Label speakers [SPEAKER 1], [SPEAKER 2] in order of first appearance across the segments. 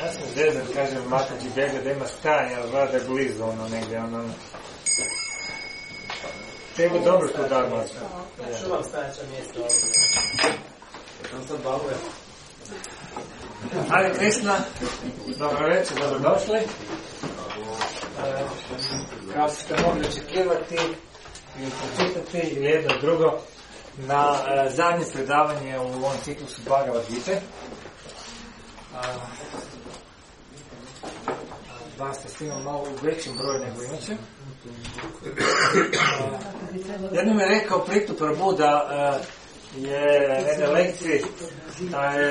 [SPEAKER 1] Ja sam zezan, kažem Matađi Bega da ima stan, ali vlada je blizu negdje, Tebi dobro što da Mata.
[SPEAKER 2] Čuvam stajaća mjesta ovdje. Tam sam baluje.
[SPEAKER 1] Hare Krishna, dobro večer, dobrodošli. Kao što ste mogli očekivati i pročitati ili jedno drugo na zadnje predavanje u ovom ciklusu Bhagavad Gite. Danas se snimam malo u većem broju nego inače. Jednom je rekao Prithu Prabhu da je na jednoj lekciji da je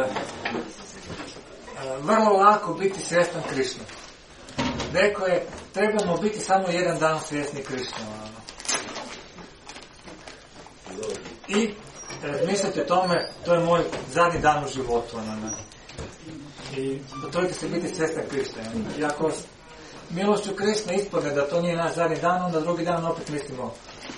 [SPEAKER 1] vrlo lako biti svjestan Krišne. Rekao je, trebamo biti samo jedan dan svjesni Krišne. I mislite o tome, to je moj zadnji dan u životu. I potrudite se biti svjestan Krišne. I ako milošću Krišne ispadne da to nije naš zadnji dan, onda drugi dan opet mislimo.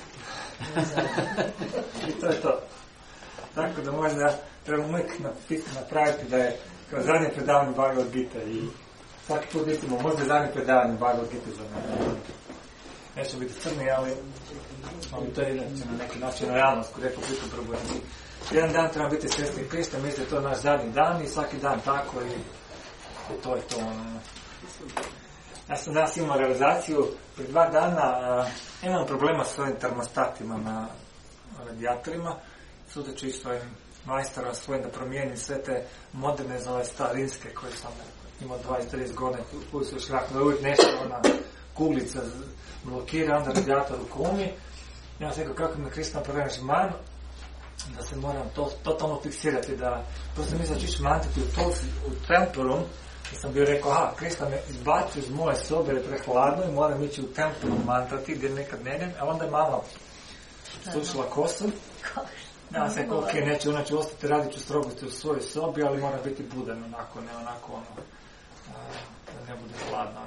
[SPEAKER 1] I to je to. Tako da možda trebamo uvijek napraviti da je kao zadnje predavanje Bhagavad Gita i svaki put mislimo možda je zadnje predavanje Bhagavad Gita za mene. Neće biti crni, ali to je na neki način realnost koju rekao Prithu Prabhu. Jedan dan treba biti svjesni Krista, misli da je to naš zadnji dan i svaki dan tako i to je to. Ja sam danas imao realizaciju, prije 2 dana imam problema s svojim termostatima na radijatorima. Sutra ću ići svojim majstorom svojim da promijenim sve te moderne za ove starinske koje sam imao 20-30 godina koji su još rakno, da uvijek nešto ona kuglica blokira, onda radijator u kumi. Ja sam rekao kako me Krishna programiš man, da se moram totalno fiksirati, da prosto mislim da ću ići mantiti u temporum, i sam bio rekao, Krishna me izbacio iz moje sobe, je prehladno i moram ići u temporum mantati gdje nekad ne idem, a onda je mama slušala kosu. Ja sam rekao, neću ostati, radit ću strogosti u svojoj sobi, ali mora biti budan onako, ne onako da ne bude hladno.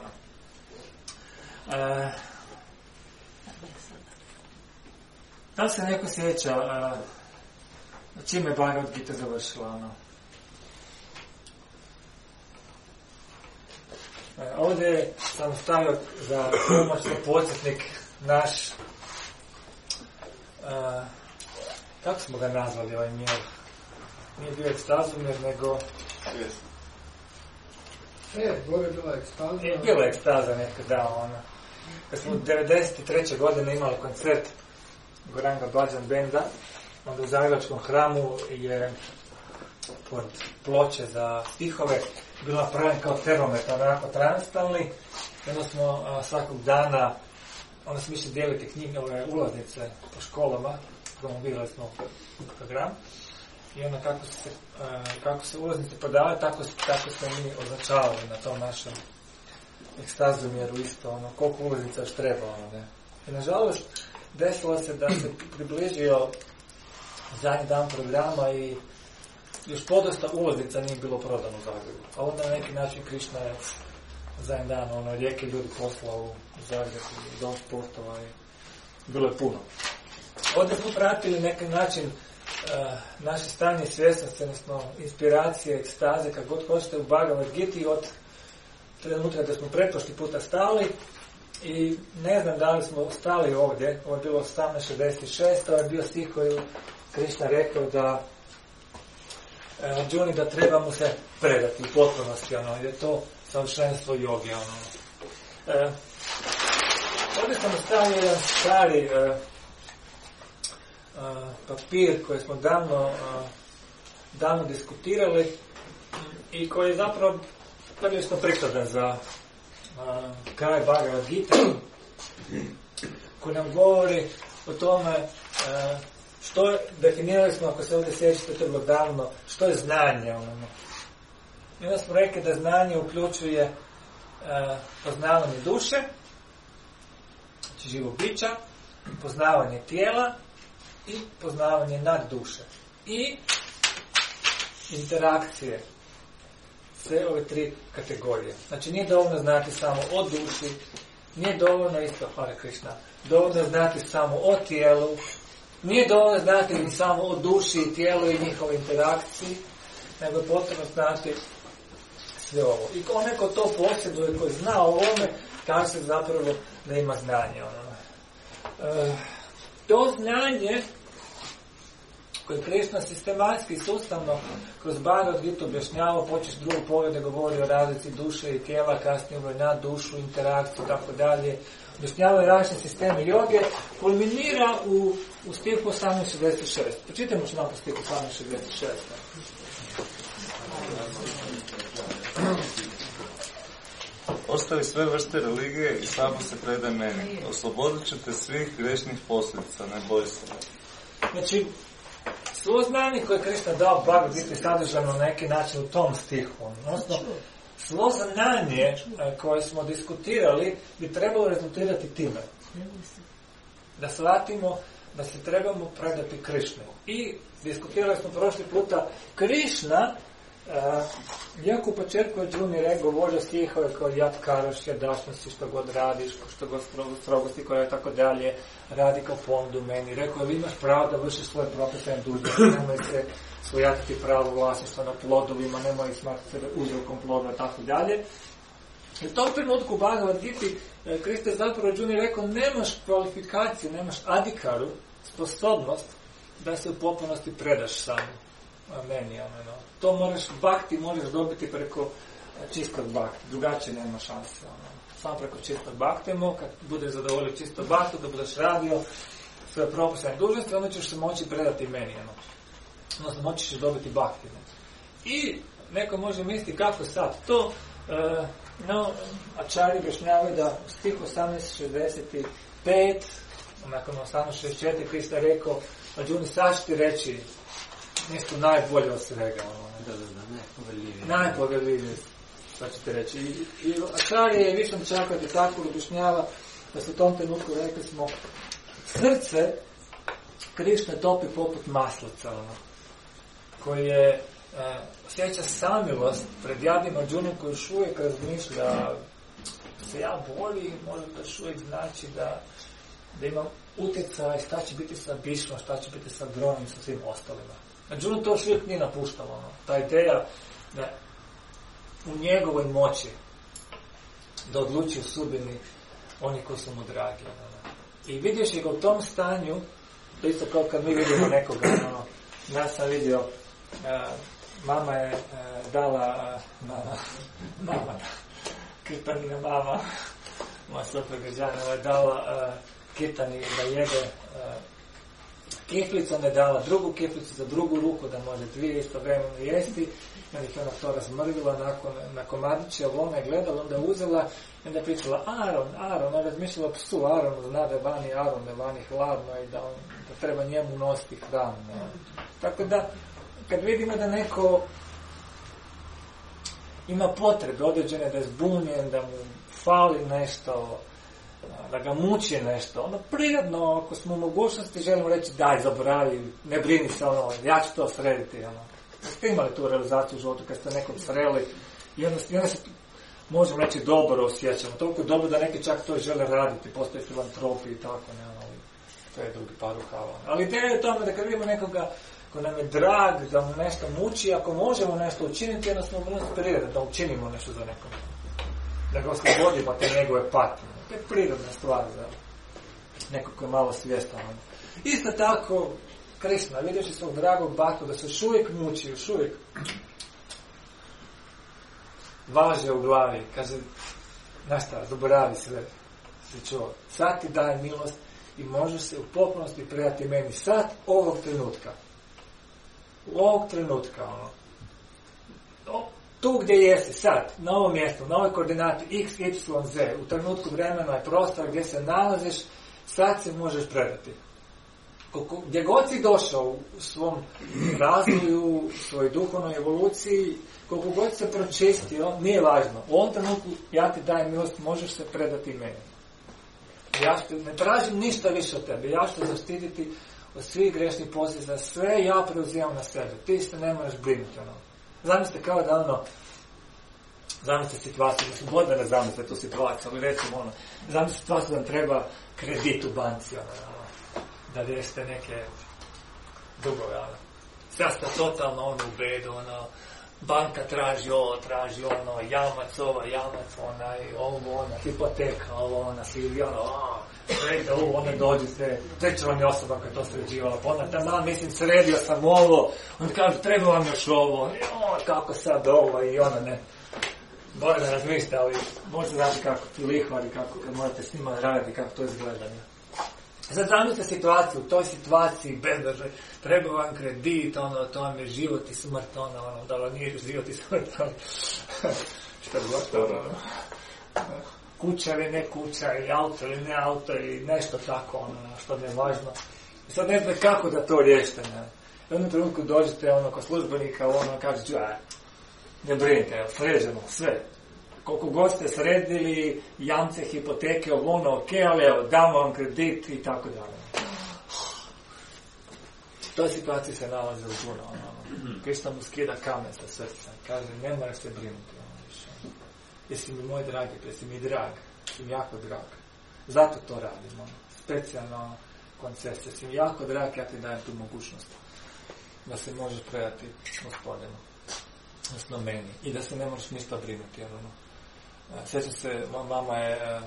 [SPEAKER 1] Da se neko sjeća čime je Bhagavad Gita završila? Ovdje sam stavio za pomoć za podsjetnik naš kako smo ga nazvali ovaj mjel? Nije bio ekstazomjer, nego
[SPEAKER 3] gore je bila ekstaza.
[SPEAKER 1] Bila je ekstaza nekada, Kad smo 1993. godine imali koncert Goranga Bhajan Benda, onda u Zagrebačkom hramu je pod ploče za stihove bila napravljen kao termometar, onako transtalni. Onda smo svakog dana, onda smo išli dijeliti knjige, ulaznice po školama, promovirali smo program. I onda kako se ulaznice prodavaju, tako smo mi označavali na tom našem ekstazomjeru isto, koliko ulaznica još treba. I nažalost, desilo se da se približio zadnji dan programa i još podosta ulaznica nije bilo prodano u Zagrebu. A onda na neki način Krišna je zadnji dan, rijeke ljudi poslao u Zagrebu, dom sportova i bilo je puno. Ovdje smo pratili neki način naše stanje svjesnosti, odnosno inspiracije, ekstaze, kako god hoćete u Bhagavad Giti od trenutka da smo pretprošli puta stali i ne znam da li smo stali ovdje, ovo je bilo 1866, ovo je bio stih koji Krišna rekao da Arjuni da treba mu se predati u potpunosti, jer je to savršenstvo joge. Ovdje sam ostavio jedan stari papir koji smo davno diskutirali i koji je zapravo prilično prikladan za kraj Bhagavad Gita, koji nam govori o tome što definirali smo, ako se ovdje sjećate, to je bilo davno, što je znanje. I onda smo rekli da znanje uključuje poznavanje duše, znači živog bića, poznavanje tijela i poznavanje nad duše. I interakcije. Sve ove 3 kategorije. Znači nije dovoljno znati samo o duši, nije dovoljno isto, Hare Krishna, dovoljno znati samo o tijelu, nije dovoljno znati ni samo o duši i tijelu i njihovoj interakciji, nego je potrebno znati sve ovo. I onaj ko to posjeduje, koji zna o ovome, kaže se zapravo da ima znanje. To znanje koje Krišna sistematski, sustavno kroz Bhagavad Gita objašnjava, počeš drugu povede, govori o razlici duše i tijela, kasnije na dušu, interakciju, tako dalje, objašnjava različne sisteme joge, kulminira u stihu 1866. Pročitajmo što nam po stihu 1866.
[SPEAKER 4] Ostavi sve vrste religije i samo se predaj meni. Oslobodit ćete svih grešnih posljedica, ne boj se.
[SPEAKER 1] Znači, svo znanje koje je Krišna dao Bhagavad Gita sadržano na neki način u tom stihu. Odnosno, svo znanje koje smo diskutirali bi trebalo rezultirati time. Da shvatimo da se trebamo predati Krišni. I diskutirali smo prošli puta Krišna, iako u početku je Džuni govorio stihove kao jad karaš, jadašnosti, što god radiš, što god strogosti koja je tako dalje, radi kao fondu meni. Rekao, ali imaš pravo da vršiš svoje propisane dužnosti, nemoj se svojatiti pravo vlasništva na plodovima, nemoj smatrati sebe uzrokom ploda, tako dalje. I u tom trenutku u Bhagavad Giti Krista zapravo Džuni rekao, nemaš kvalifikaciju, nemaš adikaru, sposobnost da se u potpunosti predaš samo meni. To bakti možeš dobiti preko čistog bakti, drugačije nema šanse. Samo preko čistog bakti, kad budeš zadovoljio čistog baktu, da budeš radio svoje propisane dužnosti, onda ćeš se moći predati meni. Odnosno, moći ćeš dobiti bakti. I neko može misliti kako sad to, Ačari objašnjavaju da u stihu 1865, nakon 1864, Krista je rekao, Arjuni, sad ću ti reći nešto najbolje od svega. Najpovedljivije, sad ću ti reći. I Ačari je Višan Čakrati tako objašnjava da se u tom trenutku rekli smo, srce Krišne topi poput maslaca, koji je osjeća samilost pred jadnim Arjunom koji još uvijek razmišlja da se ja boli, možda to još uvijek znači da imam utjecaj šta će biti sa Bhišmom, šta će biti sa Dronom i sa svim ostalima. Arjuna to još uvijek nije napuštalo. Ta ideja da u njegovoj moći da odluči o sudbini oni koji su mu dragi. I vidiš ga u tom stanju, to isto kao kad mi vidimo nekoga, ja sam vidio, mama je dala, Kirtanina mama, moja supruga Žana je dala Kirtani da jede kiflicu, onda je dala drugu kiflicu za drugu ruku, da može dvije istovremeno jesti, onda je ona to razmrvila na komadiće, ona je gledala, onda je uzela, onda je pričala Aron, ona je razmišljala o psu Aronu, zna da je vani Aron, da je vani hladno i da treba njemu nositi hranu. Tako da, kad vidimo da neko ima potrebe određene, da je zbunjen, da mu fali nešto, da ga muči nešto, onda prirodno, ako smo u mogućnosti, želimo reći daj, zaboravi, ne brini se, ja ću to srediti. Ste imali tu realizaciju u životu kad ste nekog sreli i onda se možemo reći dobro osjećamo, toliko dobro da neki čak to žele raditi, postoje filantropi i tako, to je drugi par rukava. Ali ideja je tome da kad vidimo nekoga ko nam je drag, da mu nešto muči, ako možemo nešto učiniti, onda smo mu inspirirani da učinimo nešto za nekom. Da ga oslobodimo te njegove patnje. To je prirodna stvar za neko ko je malo svjestan. Isto tako, Krišna, vidješi svog dragog bhaktu da se još uvijek muči, još uvijek važe u glavi, kaže, znaš šta, zaboravi sve, si čuo, sad ti daje milost i možeš se u potpunosti predati meni sad, ovog trenutka. U ovog trenutka, tu gdje jesi sad, na ovom mjestu, na ovoj koordinati x, y, z, u trenutku vremena i prostora gdje se nalaziš, sad se možeš predati. Gdje god si došao u svom razvoju, u svojoj duhovnoj evoluciji, koliko god se pročistio, nije važno. U ovom trenutku ja ti dajem milost, možeš se predati meni. Ja ne tražim ništa više od tebe, ja ću te zaštititi od svih grešnih posljedica, sve ja preuzimam na sebe, ti se ne moraš brinuti. Zamislite kao da zamislite situaciju, da su god ne zamislite tu situaciju, ali recimo zamislite situaciju da vam treba kredit u banci, da riješite neke dugove, sad ste totalno u bedu, banka traži ovo, traži ono, jamac ova, jamac onaj, ovo, ona, hipoteka, ovo, ona, svi, ono, sredite ovo, ona dođete, treća vam je osoba koja je to sređivala, pa onda tam dan, mislim, sredio sam ovo, on kaže, treba vam još ovo, kako sad ovo, i ona, ne. Bolje da razmislite, ali možete znati kako ti lihvari, kako kad morate s njima raditi, kako to izgleda. Ne? Sad zamislite situaciju, u toj situaciji bezbrže, treba vam kredit, ono, to vam je život i smrt, ono, da li nije život i smrt, ali što je gotovo, kuća ili ne kuća, ili auto ili ne auto, ili nešto tako, ono, što mi je važno. I sad ne znate kako da to riješite, ne. U jednom trenutku dođete, ono, kod službenika, ono, kaže, ne brinite, sređeno, sve. Koliko god ste sredili, jamce, hipoteke, ono, ok, ali evo, damo vam kredit i tako dalje. U toj situaciji se nalaze u Duna, ono. Kristo mu skida kamen sa srca. Kaže, ne moraš se brinuti, ono, više. Jesi mi moj dragi, jesi mi drag, jesi mi jako drag. Zato to radim, ono. Specijalno koncert, jesi mi jako drag, ja ti dajem tu mogućnost da se možeš predati Gospodinu. Odnosno meni. I da se ne moraš ništa brinuti. Ono. Sjećam se, moja mama je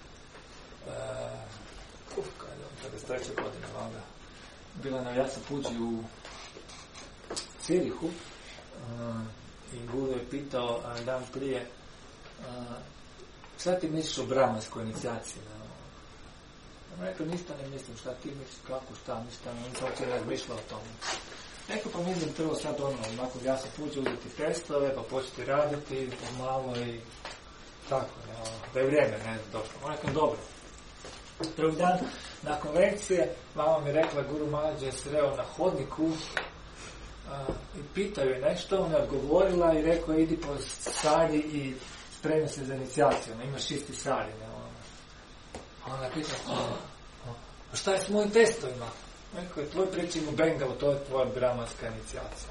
[SPEAKER 1] kada je 3. godine valjda, bila na Jasapuđi u Cirihu i Guru je pitao dan prije šta ti misliš o Brahmanskoj inicijaciji? Ja rekao, ništa ne mislim, šta ti misliš, kako, šta, ništa, nisam uopće razmišljao o tome. Neko pa mislim prvo sad nakon Jasapuđe uzeti testove, pa početi raditi pomalo i tako, da je vrijeme, ne znam, došlo. Nekam dobro. Drugi dan, nakon lekcije, mama mi rekla, Guru Maharaj je sreo na hodniku i pitao je nešto, ona je odgovorila i rekao, idi po sari i spremi se za inicijaciju, imaš isti sari. Ona je pitao, šta je s mojim testovima? Rekao je, tvoj pričim u Bengalu, to je tvoja brahmanska inicijacija.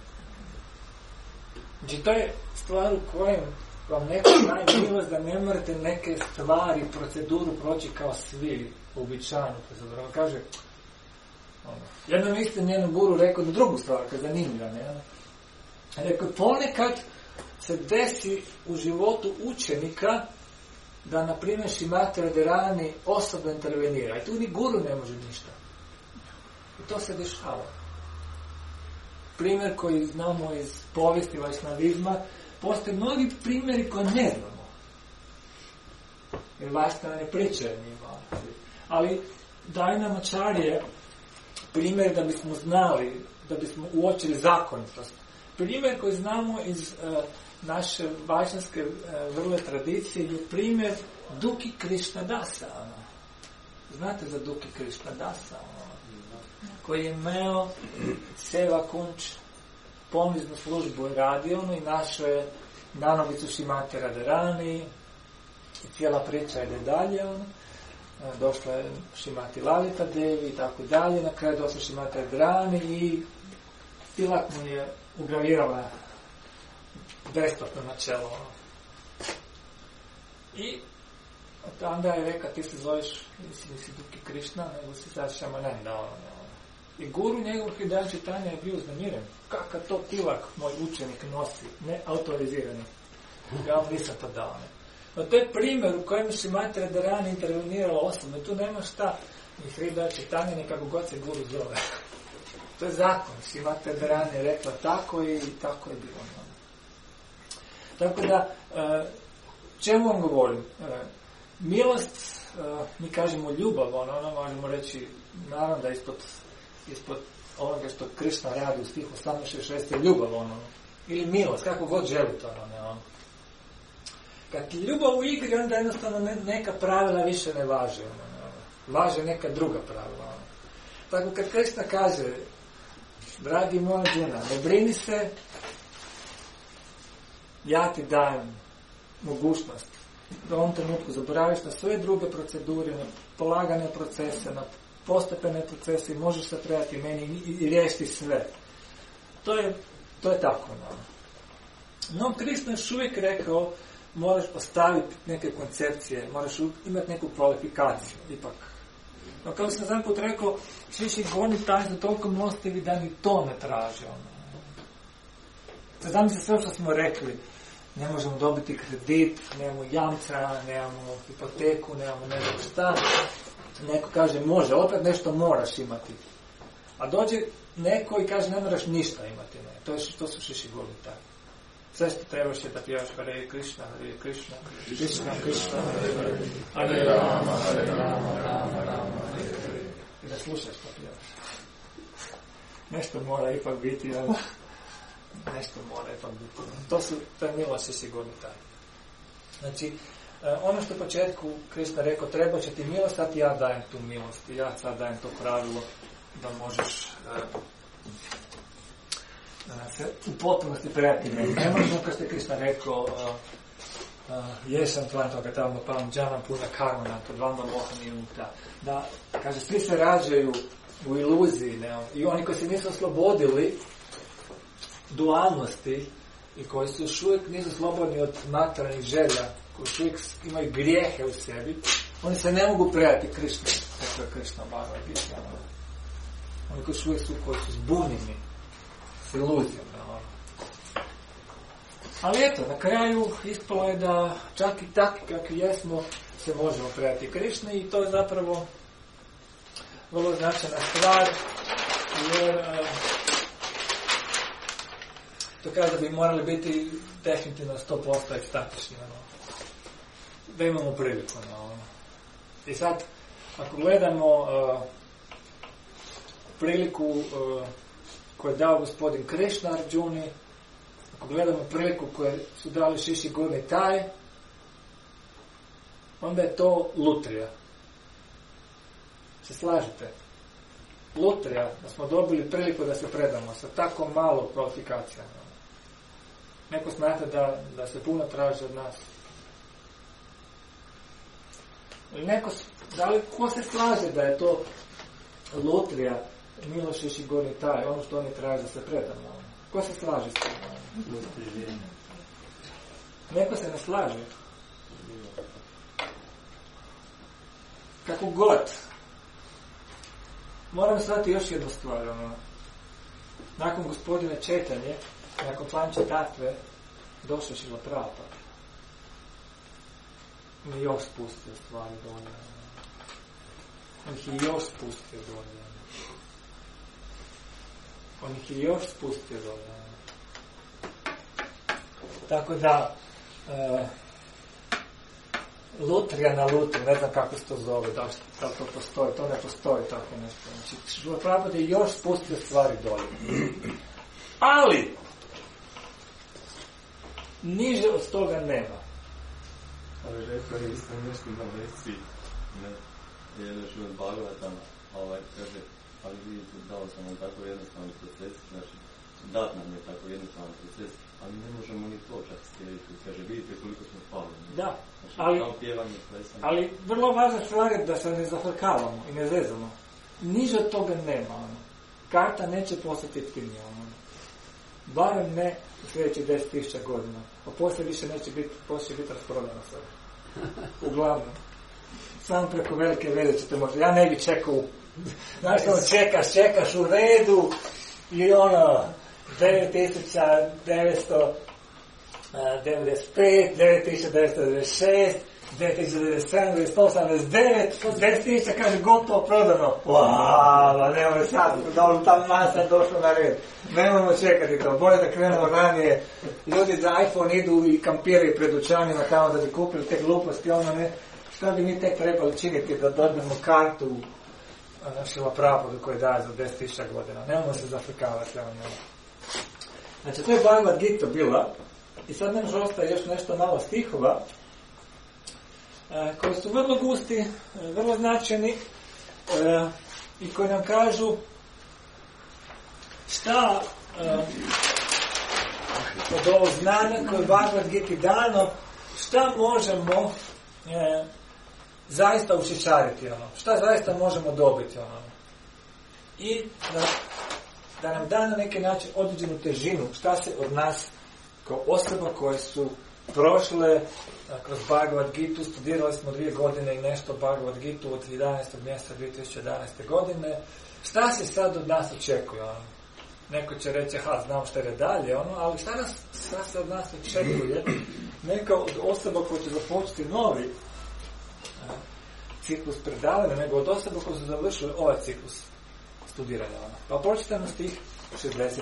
[SPEAKER 1] Znači, to je stvar u kojem vam neko daje milost da ne morate neke stvari, proceduru proći kao svi, uobičajenu proceduru. On kaže, jednom isto njenom Guru rekao da drugu stvar, kad je zanimljiva, ne? Rekao, ponekad se desi u životu učenika da, na primjer, Šrimati Radharani osobno intervenira. I tu ni Guru ne može ništa. I to se dešava. Primjer koji znamo iz povijesti vajšnavizma, postoje mnogi primjeri koje ne znamo. Jer vajšnava ne pričaju njima. Ali daj nam ačarije primjer da bismo znali, da bismo uočili zakonitost. Primjer koji znamo iz naše vajšnavske vrle tradicije je primjer Duki Krishnadasa. Znate za Duki Krishnadasa? Koji je imao Seva Kunč pomiznu službu radio i našao je nanovicu Šrimati Radharani i cijela priča ide dalje. Došla je Šrimati Lalita Devi i tako dalje. Na kraju došla Šrimati Radharani i Tilak mu je ugravirala besplatno na čelo. I onda je rekao, ti se zoveš, nisi Duki Krishna, nego si sad Šamananda. I Guru njegov Hridaya Chaitanya je bio uznemiren. Kakav to Tilak moj učenik nosi, ne autorizirani. Ja vam nisam to dao. No to je primjer u kojem Šrimati Radharani intervenirala osobno. Tu nema šta ni Hridaya Chaitanya, ni kako god se Guru zove. To je zakon. Šrimati Radharani je rekla tako i tako je bilo. Tako da, čemu vam govorim? Milost, mi kažemo ljubav, ono možemo reći, naravno da ispod onoga što Krishna radi u stihu 18.6 je ljubav, ili milost, kako god želite, Kad ljubav u igri, onda jednostavno neka pravila više ne važe, važe neka druga pravila. Tako kad Krishna kaže, dragi moj Arjuna, ne brini se, ja ti dajem mogućnost da u ovom trenutku zaboraviš na sve druge procedure, na polagane procese, na postepene procese i možeš se predati meni i riješiti sve. To je tako. No, Krishna još uvijek rekao, moraš postaviti neke koncepcije, moraš imati neku kvalifikaciju, ipak. No, kao sam znam put rekao, svi će goni taj za toliko milostivi da ni to ne traže. Znam se sve što smo rekli. Ne možemo dobiti kredit, nemamo jamca, nemamo hipoteku, nemamo ne znam šta. Neko kaže može, opet nešto moraš imati. A dođe neko i kaže ne moraš ništa imati. Ne. To su šiši goli tako. Sve što trebaš je da pjevaš Hare Krishna, Hare Krishna, Krishna Krishna, Hare Rama, Hare Rama, Rama Rama, Hare Hare. I da slušaš što pjevaš. Nešto mora ipak biti, ali nešto mora ipak biti. To je milost šiši goli tako. Znači, ono što u početku Krishna rekao, treba će ti milost, sad ja dajem tu milost. I ja sad dajem to pravilo da možeš se u potpunosti predati meni. Ne možemo, kao što je Krishna rekao, jesam tvan toga tamo, pa vam džanam puna karmana, to dvama mohani uta. Da, kaže, svi se rađaju u iluziji, ne? I oni koji se nisu oslobodili dualnosti i koji su još uvijek nisu slobodni od materijalnih želja, koji još uvijek imaju grijehe u sebi, oni se ne mogu predati Krishna, kako je Krishna Bhagavad Gita. Oni koji su zbunjeni s iluzijom. Ali eto, na kraju ispalo je da čak i takvi kakvi jesmo se možemo predati Krishni i to je zapravo vrlo značajna stvar, jer to kaže da bi morali biti definitivno 100% ekstatični. Da imamo priliku. I sad, ako gledamo priliku koju je dao gospodin Krishna Arjuni, ako gledamo priliku koju su dali Šiši Gorni Taj, onda je to lutrija. Se slažete? Lutrija, da smo dobili priliku da se predamo sa tako malo kvalifikacija. Neko smatra da se puno traži od nas. Ko se slaže da je to lutrija Miloš Šiši Gorni Taj, ono što oni traže da se predamo? Ko se slaže s tim? Neko se ne slaže. Kako god. Moram shvatiti još jednu stvar. Nakon gospodine Četanje, nakon Panče Tatve, došao Šrila Prabhupada. On je još spustio stvari dolje. On ih je još spustio dolje. On ih je još spustio dolje. Tako da, lutrija na lutru, ne znam kako se to zove, da li to postoji, to ne postoji tako nešto. Znači, Šrila Prabhupada je još spustio stvari dolje. Ali, niže od toga nema.
[SPEAKER 4] Ali rekao je isto nešto na lekciji, jedeš od Bhagavatama, kaže, ali vidite, dao sam vam tako jednostavan proces, znači, dat nam je tako jednostavan proces, ali ne možemo ni to čak slijediti. Kaže, vidite koliko smo pali.
[SPEAKER 1] Da,
[SPEAKER 4] znači,
[SPEAKER 1] ali vrlo važna stvar je da se ne zafrkavamo i ne zezamo. Niže od toga nema. Karta neće postati jeftinija. Barem ne u sljedećih 10.000 godina. A poslije više neće biti, poslije biti rasprodano sve. Uglavnom. Samo preko velike veze ćete možda. Ja ne bi čekao. Znaš, čekaš u redu i 9.995, 9.996, 9.997, 9.899, 10.000 kaže gotovo prodano. Wow, nemoj sad, dobro, ta masa došla na red. Nemojmo čekati to, bolje da krenemo ranije. Ljudi za iPhone idu i kampiraju pred dućanima tamo da bi kupili te gluposti, šta bi mi tek trebali činiti da dobijemo kartu Šrila Prabhupada koji daje za 10.000 godina. Nemojmo se zafrikavati. Znači, to je Bhagavad Gita bila. I sad nam ostaje još nešto malo stihova koji su vrlo gusti, vrlo značajni i koji nam kažu šta od ovog znanja koje je Bhagavad Gita dano, šta možemo zaista ušišariti, šta zaista možemo dobiti. I da nam da na neki način određenu težinu, šta se od nas kao osoba koje su prošle kroz Bhagavad Gitu, studirali smo 2 godine i nešto Bhagavad Gitu od 11. mjeseca 2011. godine, šta se sad od nas očekuje? Neko će reći, znam šta je dalje, ali šta se od nas očekuje? Neka od osoba koja će započeti novi ciklus predavanja, nego od osoba koja su završili ovaj ciklus studiranja. Pa pročitajmo stih 67.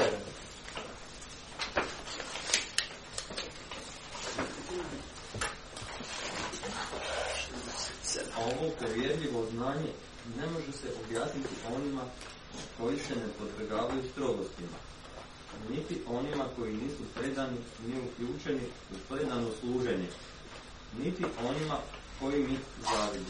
[SPEAKER 4] Ovo povjerljivo znanje ne može se objasniti onima koji se ne podvrgavaju strogostima, niti onima koji nisu predani ni uključeni u predano služenje, niti onima koji mi zavide.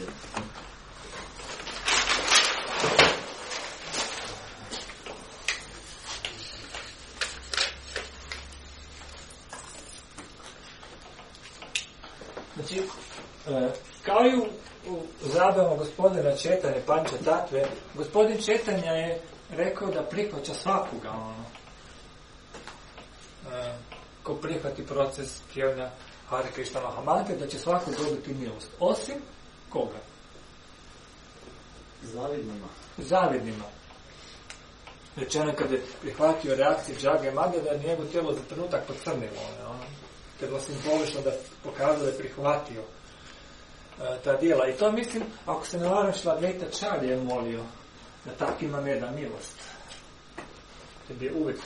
[SPEAKER 1] Znači, kao i u zabavama gospodina Četanja, Panča Tatve, gospodin Četanja je rekao da prihvaća svakoga ko prihvati proces pjevanja Hare Krishna Mahamante, da će svako dobiti milost. Osim koga? Zavidnima. Rečeno kada je prihvatio reakciju Džage Mage, da je njegovo tijelo za trenutak pocrnilo. To je bilo simbolično da pokazao da je prihvatio ta djela. I to mislim, ako se ne varam, Švadveta Čar je molio da takvima ne da milost. To je bio uvijek.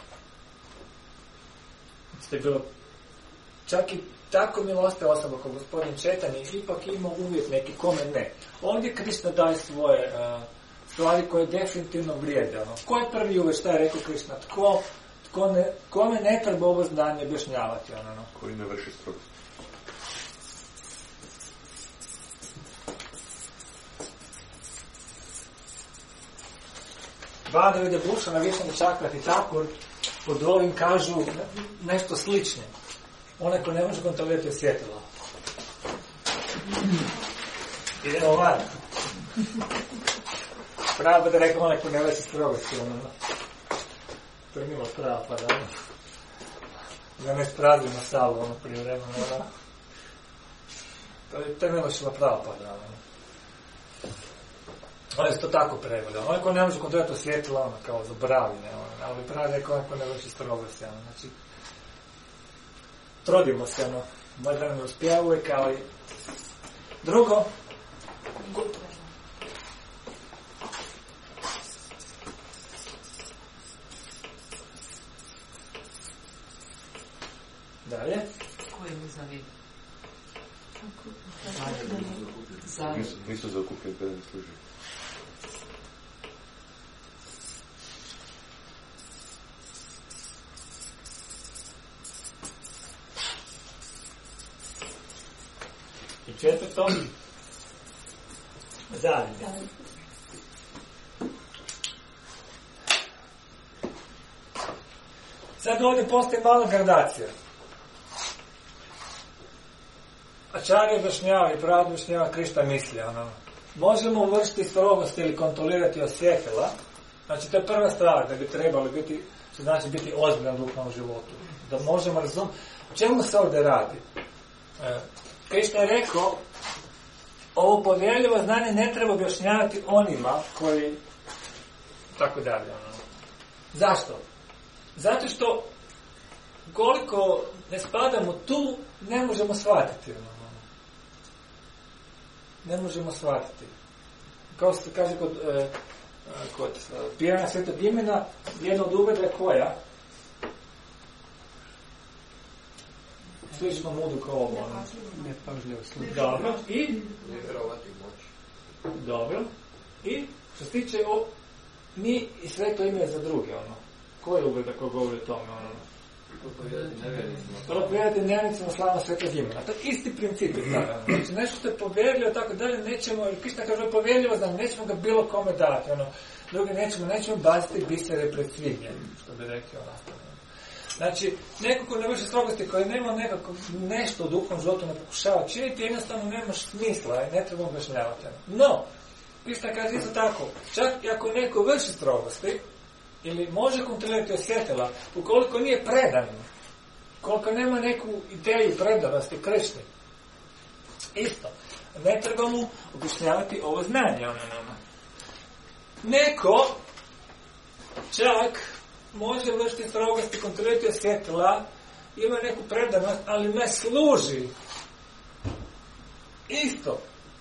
[SPEAKER 1] To je bilo čak i tako miloste osoba kao gospodin Četanja, ipak imao uvijek neki kome ne. Ovdje Krishna daje svoje stvari koje definitivno vrijede. Ko je prvi uvijek, šta je rekao Krishna? Kome ne treba ovo znanje objašnjavati?
[SPEAKER 5] Koji ne vrši strogost.
[SPEAKER 1] Bhagavad Bhushana, Višnu Čakrati Thakur pod ovim kažu nešto slično. Onaj ko ne može kontrolirati osjetila. Idemo van. Pravo da rekao onaj ko ne vrši strogosti. To je milo pravo, pa da ne sprazimo salu prije vremena. To je Miloševa prava, pa da. Oni su to tako preveli. Onaj ko ne može kontrolirati osjetila, kao zaboravi, ali pravo je onaj ko ne vrši strogosti. Znači, trudimo se, možda ne uspija uvijek, ali drugo, dalje.
[SPEAKER 6] Koji mu zavidi?
[SPEAKER 5] Nisu zaokupljeni da ne služi.
[SPEAKER 1] I četvrto, zavide. Sad ovdje postoji mala gradacija. Ačarya objašnjava i Prabhupada objašnjava Krishna misli. Možemo vršiti strogost ili kontrolirati osjetila. Znači, to je prva stvar da bi trebali biti, što znači biti ozbiljan u duhovnom životu. Da možemo razumjeti. O čemu se ovdje radi? Krishna je rekao, ovo povjerljivo znanje ne treba objašnjavati onima koji tako dalje. Zašto? Zato što koliko ne spadamo tu, ne možemo shvatiti. Ne možemo shvatiti. Kao se kaže kod pjevanja Svetog imena, jedna od uvreda je koja? Slično mudu kao ovo.
[SPEAKER 3] Nepažljivo slušati.
[SPEAKER 1] Dobro. I?
[SPEAKER 2] Ne vjerovati moć.
[SPEAKER 1] Dobro. I što se tiče mi i sve to ime za druge, Ko je uvreda ko govori o tome, Propovijedati nevjernicima slava Svetog imena. To je isti princip. Znači, nešto što je povjerljivo, tako dalje, nećemo, jer Krishna kaže povjerljivo, znam, nećemo ga bilo kome dati, drugi nećemo baciti bisere pred svim, što bi rekao Znači, neko ko ne vrši strogosti, koji nema nešto u duhovnom životu, ne pokušava činiti, jednostavno nemaš smisla i ne treba objašnjavati. No, Krishna kaže isto tako, čak i ako neko vrši strogosti, ili može kontrolirati osjetila, ukoliko nije predan, ukoliko nema neku ideju predanosti Krishni, isto, ne treba mu objašnjavati ovo znanje. Neko čak može vršiti strogosti, kontrolirati osjetila, ima neku predanost, ali ne služi. Isto.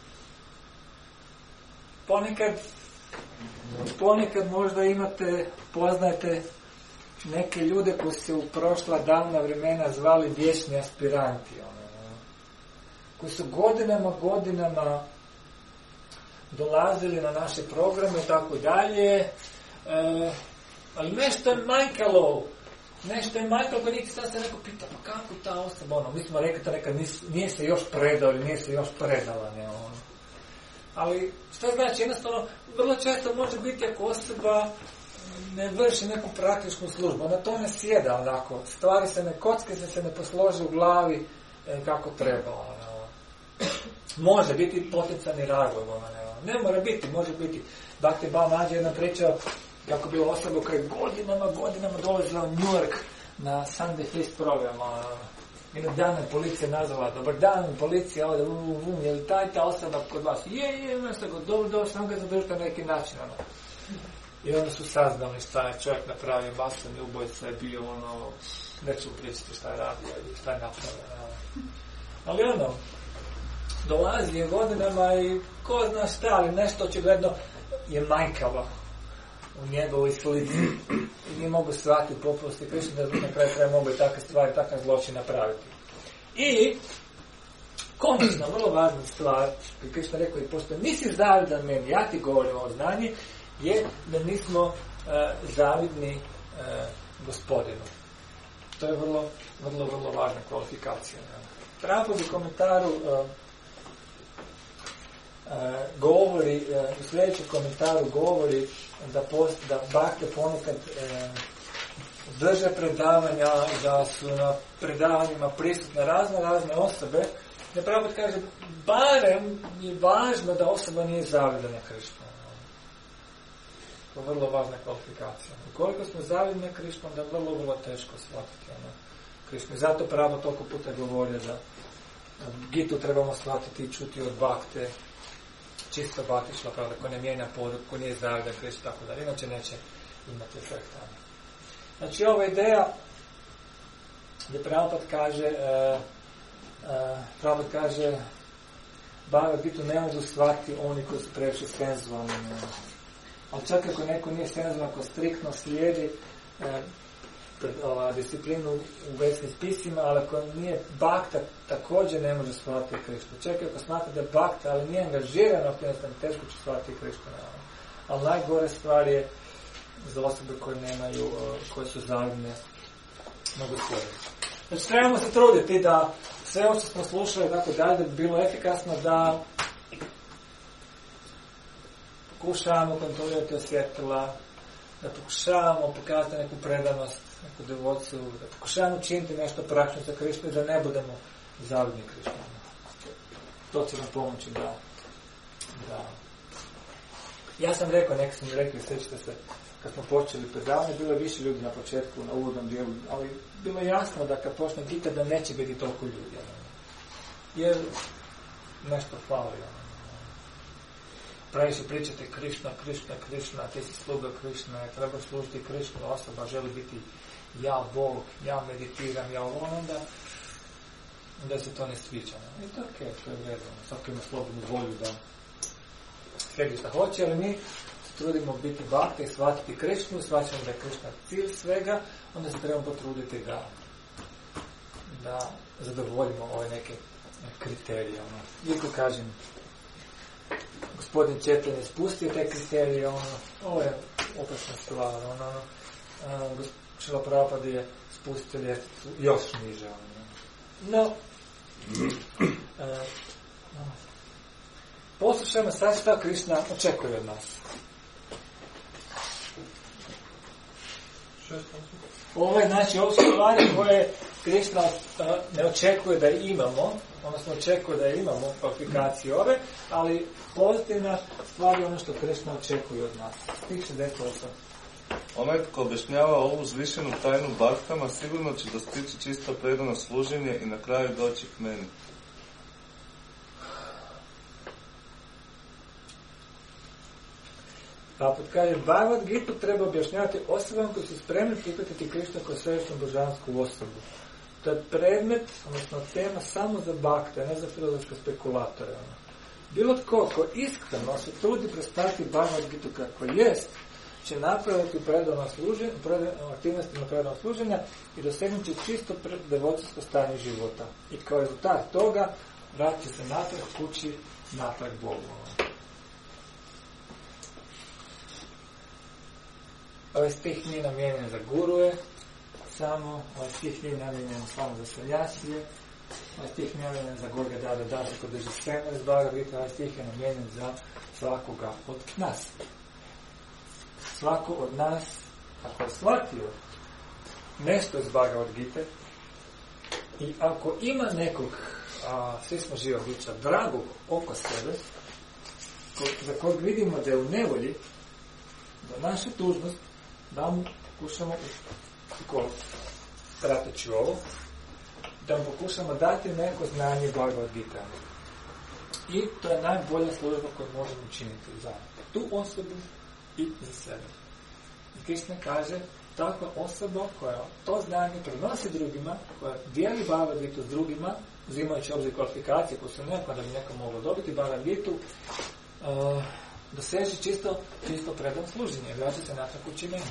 [SPEAKER 1] Ponekad možda poznajete neke ljude koji su u prošla davna vremena zvali vječni aspiranti. Koji su godinama dolazili na naše programe i tako dalje, ali nešto je manjkalo, kod njih sad se neko pita, pa kako ta osoba, mi smo rekli da nekad nije se još predao ili nije se još predala, ali što znači, jednostavno, vrlo često može biti ako osoba ne vrši neku praktičnu službu, ona to ne sjeda onako, stvari se ne kocke, se ne poslože u glavi kako treba, može biti potencijalni razlog, ne mora biti, može biti. Dakle, Ba Mađe jedna pričao kako bila osoba koja je godinama dolazila u New York na Sunday Feast program. Jednog dana je policija nazvala, dobar dan, policija, ovdje, je li ta osoba kod vas? Je, dobro, sam ga zadržati na neki način. I onda su saznali šta je čovjek napravio, masovni ubojica je bio, neću pričati šta je radio i šta je napravio. Ali dolazi je godinama i ko zna šta, ali nešto očigledno je manjkavo u njegovoj slici. I nije mogu shvatiti u popunosti Krišna, da na kraju kraja mogu i takve stvari, takav zločin napraviti. I konačno, vrlo važna stvar, koji Krišna rekao i pošto nisi zavidan meni, ja ti govorim o znanji, je da nismo zavidni gospodinu. To je vrlo važna kvalifikacija. Pravo bi komentaru govori, u sljedećem komentaru govori da bakte ponekad drže predavanja, da su na predavanjima prisutne razne osobe, da pravo kaže, barem je važno da osoba nije zavidana Krišnom. To je vrlo važna kvalifikacija. Ukoliko smo zavidni Krišnom, da je vrlo teško shvatiti Krišnom. I zato pravo toliko puta govorio da Gitu trebamo shvatiti i čuti od bakte, čisto baktično, pravda, ko ne mijenja poruku, ko nije zavidan Krišnom, tako da, inače neće imati efekta. Znači, ova ideja gdje Prabhupada kaže Bhagavad Gitu ne mogu shvatiti oni koji su previše senzualni. Ali čak ako neko nije senzualan, ako striktno slijedi disciplinu u vesnim spisima, ali ako nije bakta, također ne može shvatiti Krišnu. Čak ako smatra da je bakta, ali nije angažiran, jednostavno teško će shvatiti Krišnu. Ali najgore stvar je za osobe koje su zavidne, mogu shvatiti. Znači, trebamo se truditi da sve ovo što smo slušali tako dalje, da bi bilo efikasno, da pokušavamo kontrolirati osjetila, da pokušavamo pokazati neku predanost, neku devociju, da pokušavamo učiniti nešto praktično za Krišnu i da ne budemo zavidni Krišnu. To će nam pomoći da... Ja sam rekao, neki su mi rekli, sjećate se, kad smo počeli predavanje, bilo je više ljudi na početku, na uvodnom dijelu, ali bilo je jasno da kad počne Gita da neće biti toliko ljudi. Jer nešto fali. Previše pričate Krišna, ti si sluga Krišna, treba služiti Krišnu, osoba želi biti ja Bog, ja meditiram, ja onda se to ne sviđa. I to je okej, to je vredno. Svako ima slobodnu volju da sredi šta hoće, ali mi trudimo biti bakte i shvatiti Krišnu, shvaćamo da je Krišna cilj svega, onda se trebamo potruditi da zadovoljimo ove neke kriterije. Iako kažem, gospodin Četan je spustio te kriterije, ovo je opasna stvar, Šrila Prabhupada je spustio ljestvicu još niže. Poslušajmo sad šta Krišna očekuje od nas. Ovo su stvari koje Krišna ne očekuje da imamo, odnosno očekuje da imamo kvalifikacije ove, ali pozitivna stvar je ono što Krišna očekuje od nas. Stih 68.
[SPEAKER 6] Onaj tko objašnjava ovu uzvišenu tajnu baktama sigurno će dostići čisto predano služenje i na kraju doći k meni.
[SPEAKER 1] Pa kaže, Bhagavad Gita treba objašnjavati osobama koji su spremni prihvatiti Krišnu kao središnju božansku osobu. To je predmet, odnosno tema samo za bakte, ne za filozofske spekulatore. Bilo tko ko iskreno se trudi predstaviti Bhagavad Gitu kako jest, će napraviti aktivnostima predanog služenja i dosegnuti čisto devocijsko stanje života. I kao rezultat toga vraća se natrag kući, natrag Bogu. Ovaj stih nije namijenjen za guruje, samo, ovaj stih nije namijenjen samo za sanjasije, ovaj stih nije namijenjen za Gorga Dada Dasa ko drži svema iz Bhagavad Gita, ovaj stih je namijenjen za svakoga od nas. Svako od nas, ako je shvatio nešto iz Bhagavad Gita i ako ima nekog, svi smo živa bića, dragog oko sebe, za kojeg vidimo da je u nevolji, da naša dužnost da mu pokušamo, prateći ovo, da mu pokušamo dati neko znanje Bhagavad Gita. I to je najbolja služba koju možemo učiniti za tu osobu i za sebe. I Krishna kaže, takva osoba koja to znanje prenosi drugima, koja dijeli Bhagavad Gitu s drugima, uzimajući obzir kvalifikacije koje su nekada bi neko moglo dobiti Bhagavad Gitu, doseže čisto predano služenje, vraća se natrag kući mene.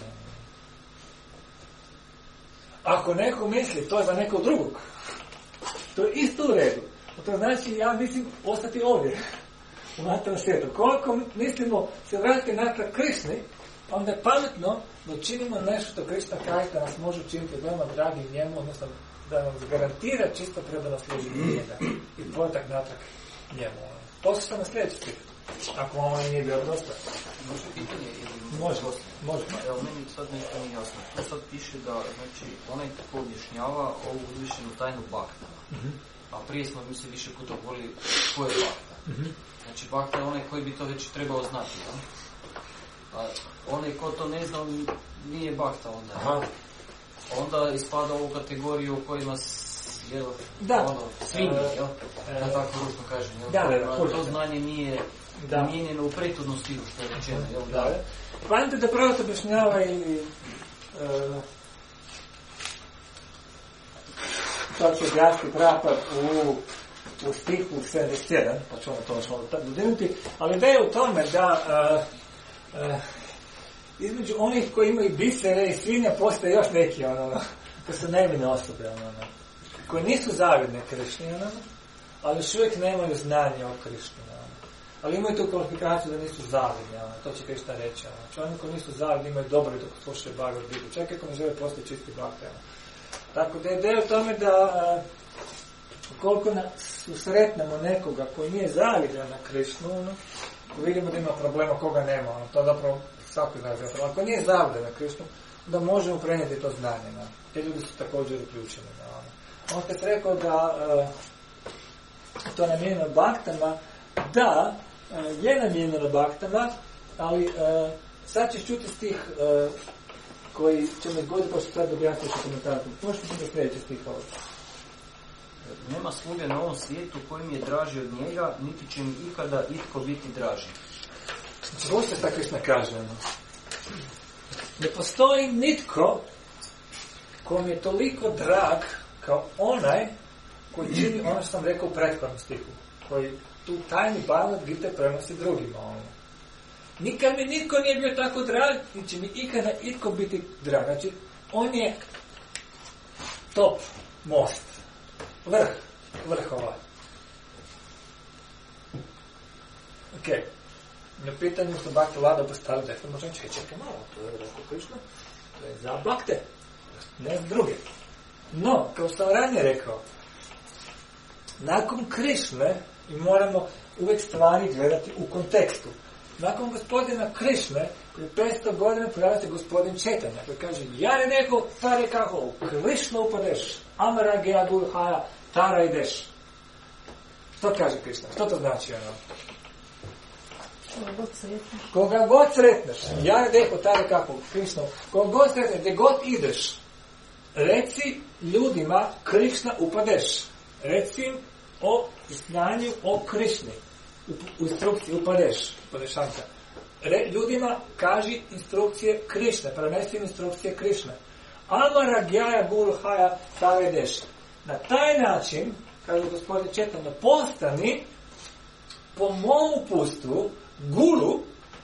[SPEAKER 1] Ako neko misli to je za nekog drugog, to je isto u redu. To znači, ja mislim ostati ovdje, u materijalnom svijetu. Koliko mislimo se vratiti natrag Krišni, onda je pametno da učinimo nešto što Krišna kaže da nas može učiniti veoma dragi njemu, odnosno da nam garantira čisto predano služenje njega i povratak natrag njemu. Poslušaj na sljedeći stih. Ako ovo nije bio dosta.
[SPEAKER 7] Može pitanje?
[SPEAKER 1] Može.
[SPEAKER 7] Evo, meni sad nešto nije jasno. To sad piše da, znači, onaj ko objašnjava ovu uzvišenu tajnu bakta. A prije smo mi se više puta govorili ko je bakta. Znači, bakta je onaj koji bi to već trebao znati, ja? A onaj ko to ne zna, nije bakta onda.
[SPEAKER 1] Aha.
[SPEAKER 7] Onda ispada u kategoriju u kojima svinje, jel? Da tako ružno kažem, jel? To znanje nije namijenjeno u prethodnom stilu, što je rečeno, jel?
[SPEAKER 1] Da. Pamite da prvo se objašnjava i to će objasniti Prabhupada u stihu 71, pa ćemo to dodirnuti, ali da je u tome da između onih koji imaju bisere i svinja postoje još neki, koji su nevine osobe, koji nisu zavidne Krišni, ali još uvijek nemaju znanja o Krišni, ali imaju tu kvalifikaciju da nisu zavidni, to će Krišna reći. Znači oni koji nisu zavidni imaju dobro i dok slušaju Bhagavad Gita, čak ako ne žele postati čisti bakte. Tako da je ideja u tome da ukoliko susretnemo nekoga koji nije zavidan na Krišnu, vidimo da ima problema koga nema, to zapravo svaki zna zapravo. Ako nije zavidan na Krišnu, da možemo prenijeti to znanje. Te ljudi su također uključeni. On kad rekao da to namijenjeno baktama, da, je namijenjeno baktama, ali sad ćeš čuti stih koji će me goditi, pošto sad objasniti u komentarku. Možeš mi sljedeći stih ovdje.
[SPEAKER 7] Nema sluge na ovom svijetu koji mi je draži od njega, niti će mi ikada itko biti draži.
[SPEAKER 1] Znači, ovo se tako Krišna kaže. Ne postoji nitko ko mi je toliko drag kao onaj koji čini ono što sam rekao u prethodnom stihu, koji tu tajni Bhagavad Gita prenosi drugima. Nikad mi nitko nije bio tako drag, niti će mi ikada itko biti drag. Znači, on je top, most, vrhova. Ok. Na pitanju što Bhakti Lada postavili, da možem čekaj malo, to je rekao Krišna, to je za Bhakte, ne za druge. No, kao sam ranije rekao, nakon Krišne, i moramo uvijek stvari gledati u kontekstu, nakon gospodina Krišne, prije 500 godina pojavio se gospodin Četanja, koji kaže, jare neko, tare kako, Krišna upadeš, amara geagul haja, tara ideš. Što kaže Krišna? Što to znači ono? Koga god sretneš, jare neko, tare kako, Krišna, koga god sretneš, gdje god ideš, reci ljudima, Krišna upadeš. Reci im o znanju o Krišni. U instrukciji upadeš, upadešanka. ljudima kaži instrukcije Krišne, prenesi instrukcije Krišne. Amara gjaja guru haja tavedeš. Na taj način, kaže gospodin Četanja, postani po mom upustvu guru,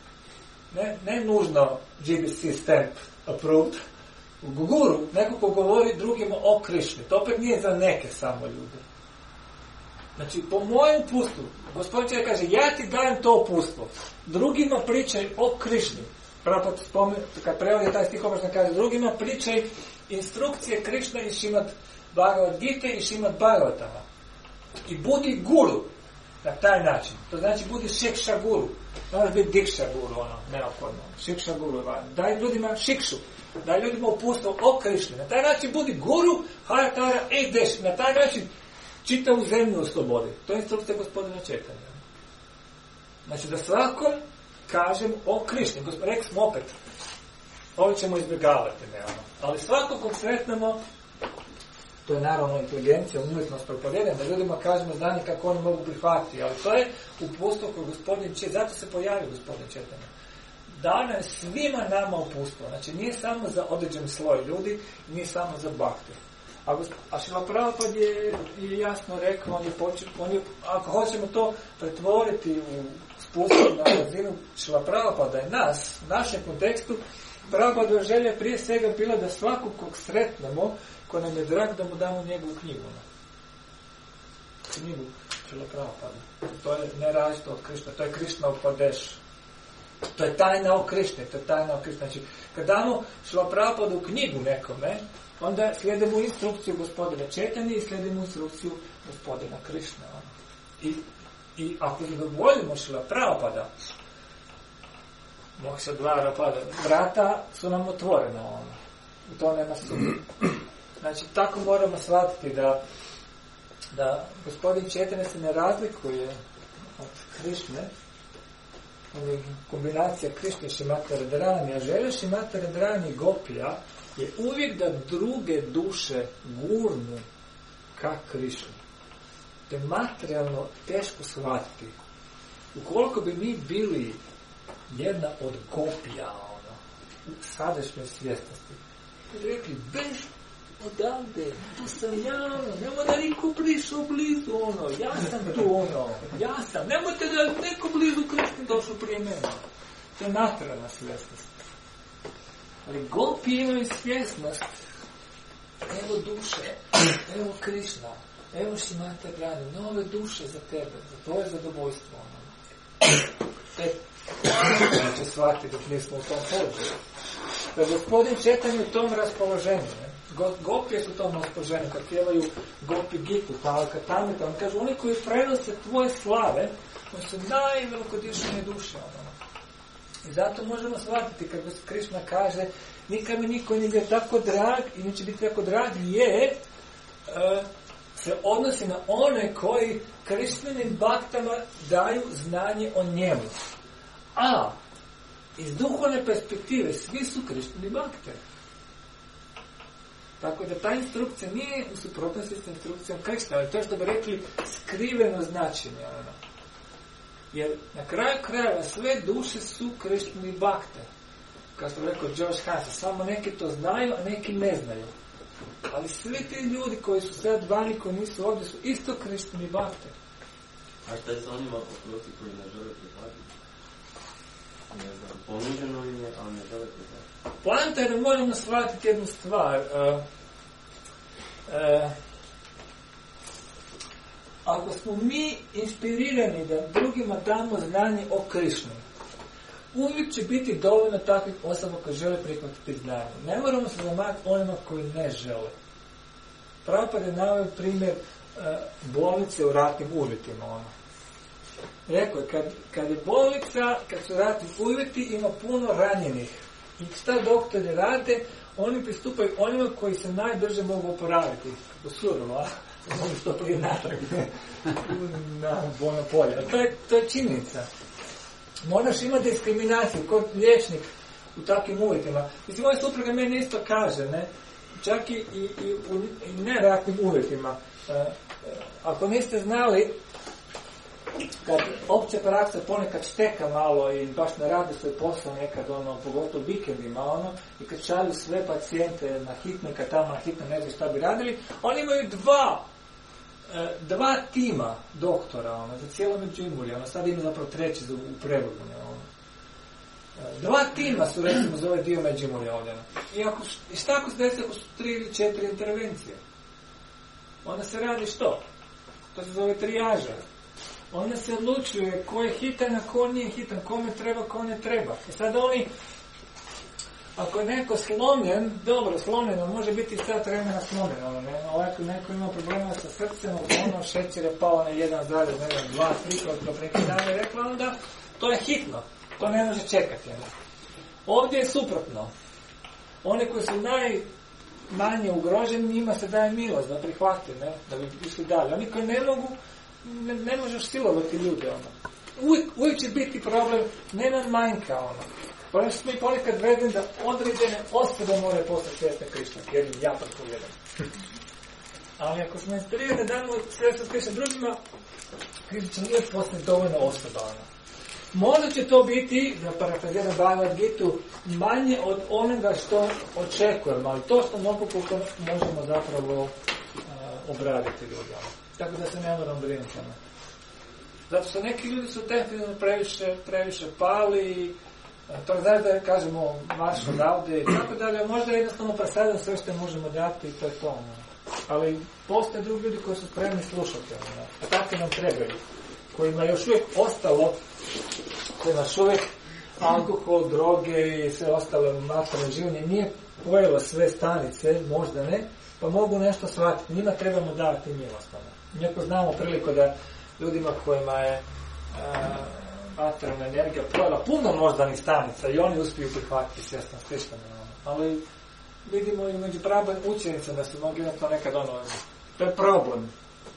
[SPEAKER 1] ne nužno GBC stamp approved, guru, neko ko govori drugima o Krišni. To opet nije za neke samo ljude. Znači, po mojem upustvu, gospodin Četanja kaže, ja ti dajem to upustvo. Drugima pričaj o Krišni. Prvo kad prevodi taj stih obračno kaže, drugima pričaj instrukcije Krišne i Šrimad Bhagavad Gita i Šrimad Bhagavatama. I budi guru na taj način. To znači budi šikša guru. Ne može biti dikša guru, neophodno. Šikša guru. Daj ljudima šikšu. Daj ljudima upustvo o Krišni. Na taj način budi guru, haratara i deš. Na taj način čitavu zemlju oslobodi. To je instrukcija gospodina Četanja. Znači da svakom kažem o Krišni. Rekli smo opet, ovo ćemo izbjegavati, ali svako konkretno, to je naravno inteligencija, umjetnost propovijedanja, da ljudima kažemo znanje kako oni mogu prihvatiti, ali to je upustvo koje gospodin Četanja, zato se pojavio gospodin Četanja. Dana je svima nama upustvo, znači nije samo za određen sloj ljudi, nije samo za bakte. A Šrila Prabhupada je jasno rekao, ako hoćemo to pretvoriti u spustiti na razinu Šrila Prabhupada i nas, u našem kontekstu, Prabhupada želja prije svega bila da svakog kog sretnemo, ko nam je drag, da mu damo njegovu knjigu. Knjigu Šrila Prabhupada. To je nerazličito od Krišne, to je Krišna Upadeš. To je tajna o Krišni, Znači, kad damo Šrila Prabhupada u knjigu nekome, onda slijedimo instrukciju gospodina Četanja i slijedimo instrukciju gospodina Krišne. I ako zadovoljimo Šrila Prabhupada, moksha dvara pada, vrata su nam otvorena. U to nema sumnje. Znači, tako moramo shvatiti da gospodin Četanja se ne razlikuje od Krišne, kombinacija Krišne i Šrimati Radharani, a želja Šrimati Radharani i Gopija je uvijek da druge duše gurnu ka Krišni. To je materijalno teško shvatiti. Ukoliko bi mi bili jedna od Gopija u sadašnjoj svjesnosti, bi rekli, bež odavde, tu sam ja, nemoj da niko prišao blizu, ja sam tu, nemojte da neko blizu Krišni došlo prije mene. To je materijalna svjesnost. Ali Gopije imaju svjesnost, evo duše, evo Krišna, evo Šrimati Radharani, nove duše za tebe, za tvoje zadovoljstvo. Neće shvatiti dok nismo u tom položaju. Da gospodin Četanja u tom raspoloženju, Gopije su u tom raspoloženju, kad pjevaju Gopi Gitu, Talakatamita, on kaže, oni koji prenose tvoje slave, oni su najvelikodišnije duše. I zato možemo shvatiti, kad Krišna kaže, nikad mi niko nije bio tako drag i neće biti tako drag, se odnosi na one koji Krišninim baktama daju znanje o njemu. A iz duhovne perspektive svi su Krišnini bakte. Tako da ta instrukcija nije u suprotnosti s instrukcijom Krišne, ali to je što bi rekli skriveno značenje. Jer na kraju krajeva sve duše su Krišnini bakte. Kao što rekao George Hansen, samo neki to znaju, a neki ne znaju. Ali svi ti ljudi koji su sad vani, koji nisu ovdje, su isto Krišnini bakte.
[SPEAKER 4] A šta je sa onima poproti koji ne žele prihvatiti? Ne znam, ponuđeno im je, ali ne žele prihvatiti.
[SPEAKER 1] Poanta je da moramo shvatiti jednu stvar. Ako smo mi inspirirani da drugima damo znanje o Krišni, uvijek će biti dovoljno takvih osoba koji žele prihvatiti znanje. Ne moramo se zamarati onima koji ne žele. Prabhupada je naveo primjer bolnice u ratnim uvjetima. Rekao je, kad je bolnica, kad su ratni uvjeti, ima puno ranjenih. I šta doktori rade, oni pristupaju onima koji se najbrže mogu oporaviti. U surovo, mogu što prije natrag na bolno polje. To je činjenica. Moraš imati diskriminaciju kod liječnik u takvim uvjetima. Mislim, moja supruga meni isto kaže, ne? Čak i u neratnim uvjetima. Ako niste znali, kad opća praksa ponekad šteka malo i baš ne radi svoj posao nekad, pogotovo vikendima, i kad šalju sve pacijente na hitno, kad tamo na hitno ne znam šta bi radili, oni imaju dva tima doktora, za cijelo Međimurje, sad ima zapravo treći u prevodu, Dva tima su, recimo, za ovaj dio Međimurja ovdje. I šta ako se desi ako su 3 ili 4 intervencije? Onda se radi što? To se zove trijaža. Onda se odlučuje ko je hitan, a ko nije hitan, kome treba, ko ne treba. I sad oni, ako je neko slomljen, dobro, slomljeno, može biti sat vremena slomljeno. Ako neko ima problema sa srcem, šećer je pao na 1,2, 3, kao preki dana je rekla, onda to je hitno. To ne može čekati. Ovdje je suprotno. One koji su najmanje ugroženi, njima se daje milost da prihvati, da bi išli dalje. Oni koji ne mogu, ne možeš silovati ljude. Uvijek će biti problem, nema manjka. Ono što mi ponekad vedem da određene osobe moraju postati svjesne Krišna, jer ja propovijedam. Ali ako smo inspirirani da damo svjesnost Krišna drugima, Krišna nije postati dovoljno osoba. Možda će to biti, da parafraziram Bhagavad Gitu, manje od onoga što očekujemo, ali to što mogu koliko možemo zapravo obraditi ljudi. Tako da se ne moram brinuti. Zato što neki ljudi su definitivno previše pali i to znači da kažemo marš odavde i tako dalje, možda jednostavno presadam sve što možemo dati i to je to. Ali postoje drugi ljudi koji su spremni slušati. A tako nam trebaju. Kojima još uvijek ostalo, kojima još uvijek alkohol, droge i sve ostalo materijalno življenje nije pojelo sve stanice, možda ne, pa mogu nešto shvatiti. Njima trebamo davati milost. Iako znamo priliku da ljudima kojima je materijalna energija pojela puno moždanih stanica i oni uspiju prihvatiti svjesnost Krišna. Ali vidimo i među pravim učenicama da su mogli imati to nekad to je problem.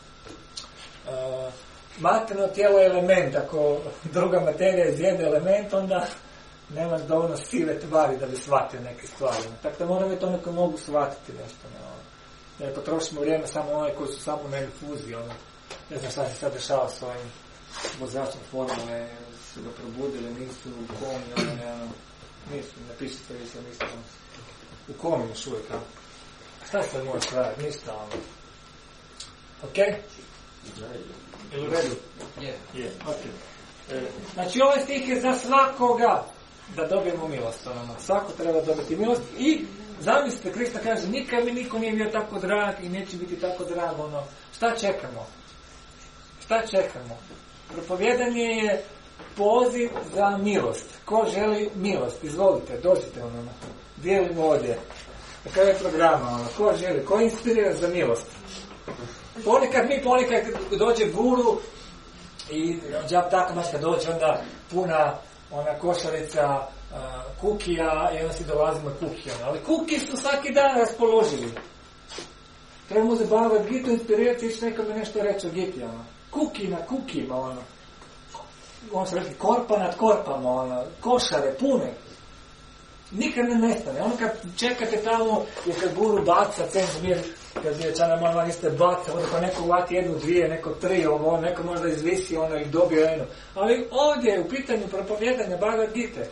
[SPEAKER 1] Materijalno tijelo je element, ako druga materija izjede element, onda nemaš dovoljno sive tvari da bi shvatio neke stvari. Tako da moram biti one koji mogu shvatiti nešto. Ne potrošimo vrijeme samo one koji su samo na infuziji. Ne znam šta se sad dešava s ovim vozačom formule, su ga probudili, nisu u komi, nisu, ne pišite više, nisu u komi još uvijek. Šta se može raditi? Ništa. Okej? Ili u redu? Je. Znači ovaj stih je za svakoga da dobijemo milost. Svako treba dobiti milost i zamislite, Krista kaže, nikad mi niko nije bio tako drag i neće biti tako drag. Šta čekamo? Šta čekamo? Propovijedanje je poziv za milost. Ko želi milost? Izvolite, dođite dijelimo ovdje. Kakav je programa? Ko želi? Ko inspirira za milost? Ponekad dođe guru i džab tako kad dođe onda puna ona košarica kukija i onda si dolazimo kukija. Ali kuki su svaki dan raspoložili. Treba mu zabavati Gitu, inspirirati i nekad mi nešto reći o Giti. Kuki na kukima, ono se rekli, korpa nad korpama, košare pune. Nikad ne nestane. Ono kad čekate tamo je kad guru baca cenzmir, kad je čana mora niste baca, onda pa neko uvati 1, 2, neko 3, neko možda izvisi i dobio jednu. Ali ovdje je u pitanju propovijedanja Bhagavad Gite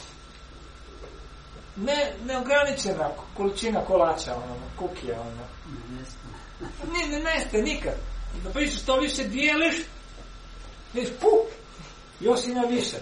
[SPEAKER 1] neograničena količina kolača, kukija. Ne nestaje nikad. Da pišeš što više dijeliš, još ima više.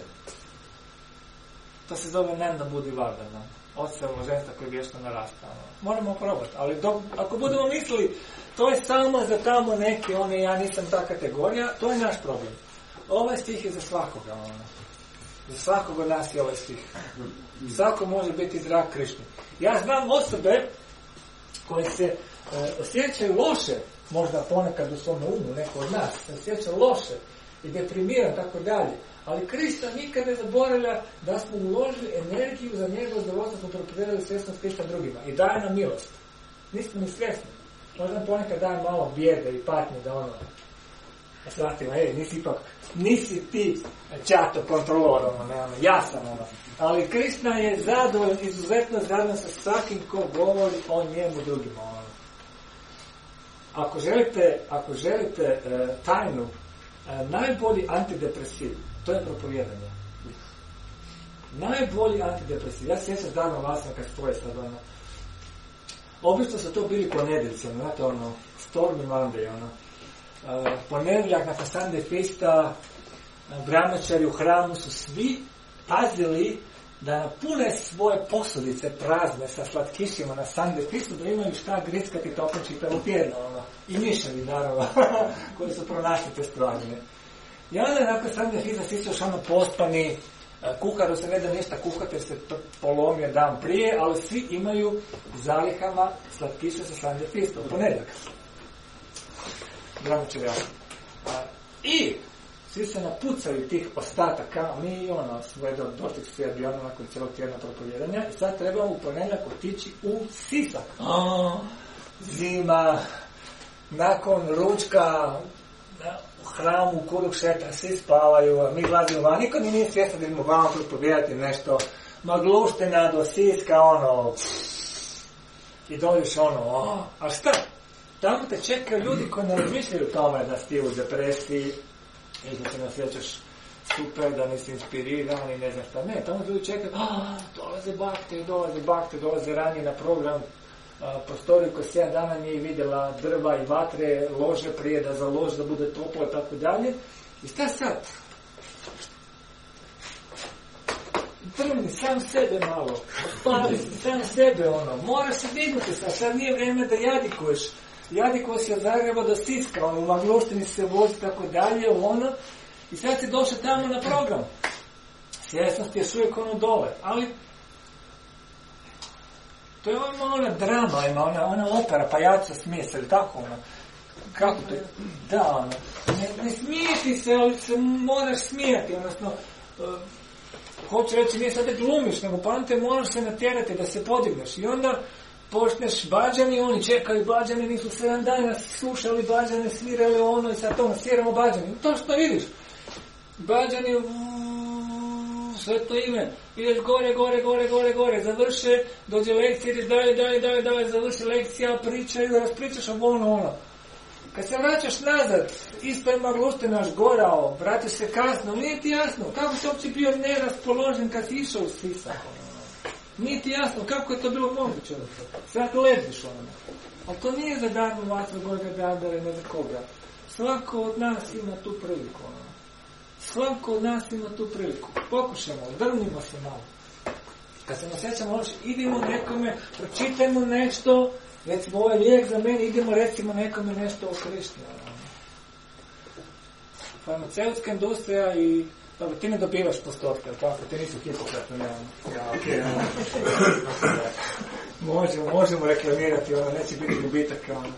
[SPEAKER 1] To se zove Nanda Budi Vardana. Odstavimo ženstva koji vječno narasta. Moramo probati. Ali ako budemo mislili, to je samo za tamo neke, ja nisam ta kategorija, to je naš problem. Ovaj stih je za svakoga. Za svakog od nas je ovaj stih. Svako može biti drag Krišni. Ja znam osobe koje se osjećaju loše, možda ponekad u svom umu, neko od nas, se osjeća loše i deprimiran, tako dalje. Ali Krista nikad ne zaboravlja da smo uložili energiju za njegovo zadovoljstvo, smo propovedali svjesnost Krista drugima i daje nam milost. Nismo ni svjesni. Možda nam ponekad daje malo bijede i patnje da shvatimo, nisi ti čato kontrolor, ja sam Ali Krista je zadovoljan, izuzetno zadovoljan sa svakim ko govori o njemu drugima. Ako želite tajnu Najbolji antidepresiv, to je propovijedanje. Najbolji antidepresiv. Ja se sjećam davno vlasno kad stoje sad ono. Obično su to bili ponedjeljci, znate ono, Stormy Monday, ono. Ponedjeljak nakon Sunday Feasta, bramačari u hramu su svi pazili da napune svoje posudice prazne sa slatkišima na Sunday Feastu, da imaju šta grickati tokom čitavog tjedna, ono. I miševi, naravno, koji su pronašli te stvari. I onda nakon Sunday Feasta svi su još ono pospani, kuharu se ne da ništa kuhati jer se polomio dan prije, ali svi imaju zalihama slatkiše sa Sunday Feasta u ponedjeljak. I svi se napucaju tih ostataka, mi ono, svoje došli svi aviona nakon cijelog tjedna propovijedanja i sad trebamo u ponedjeljak otići u Sisak. Zima, nakon ručka, u hramu, Kurukšetra, svi spavaju, mi glazimo van, niko ni nije svjestan da idemo van propovijedati nešto, Magluština do Siska, ono, i dođeš ono, a šta? Tamo te čekaju ljudi koji ne razmišljaju o tome da si u depresiji i da se ne osjećaš super, da nisi inspiriran i ne znam šta. Ne, tamo ljudi čekaju, dolaze ranije na program, prostoriju koja 7 dana nije vidjela drva i vatre, lože prije da založi, da bude toplo i tako dalje. I šta sad? Trni sam sebe malo, pali sam sebe ono, moraš se dignuti sad nije vrijeme da jadikuješ. Jadikuje se od Zagreba do Siska, ono, u Magluštini se vozi tako dalje, ono, i sad si došao tamo na program. Svjesnost je još uvijek ono dole, ali to je ona drama, ima ona opera, pajaca smije se, ili tako ono, kako to je, da ono, ne smijeti se, ali se moraš smijeti, odnosno, hoću reći, nije sad da glumiš, nego pa te moraš se natjerati da se podigneš i onda počneš Bađani, oni čekaju Bađani, nisu 7 dana slušali Bađane, svirali ono i sad to sviramo Bađani. To što vidiš. Bađani, sve to ime, ideš gore, završe, dođe lekcija, ideš dalje, završi lekcija, pričaju, raspričaš ono. Kad se vraćaš nazad, isto je Magluštinaš gorao, vratiš se kasno, nije ti jasno, kako si uopće bio neraspoložen kad si išao u Sisak. Nije ti jasno kako je to bilo moguće. Sad ležiš ono. Ali to nije za darmo vatru Gorga Dadare, ne za koga. Svako od nas ima tu priliku. Ono. Svako od nas ima tu priliku. Pokušamo, drnimo se malo. Kad se nasjećamo loše, idemo nekome, pročitajmo nešto, recimo ovaj lijek za mene, idemo recimo nekome nešto o Krišti. Ono. Farmaceutska industrija i dobro, ti ne dobivaš postotke, tako? Ti nisu Hipokrat, ne. Možemo reklamirati, ono, neće biti gubitak, ono.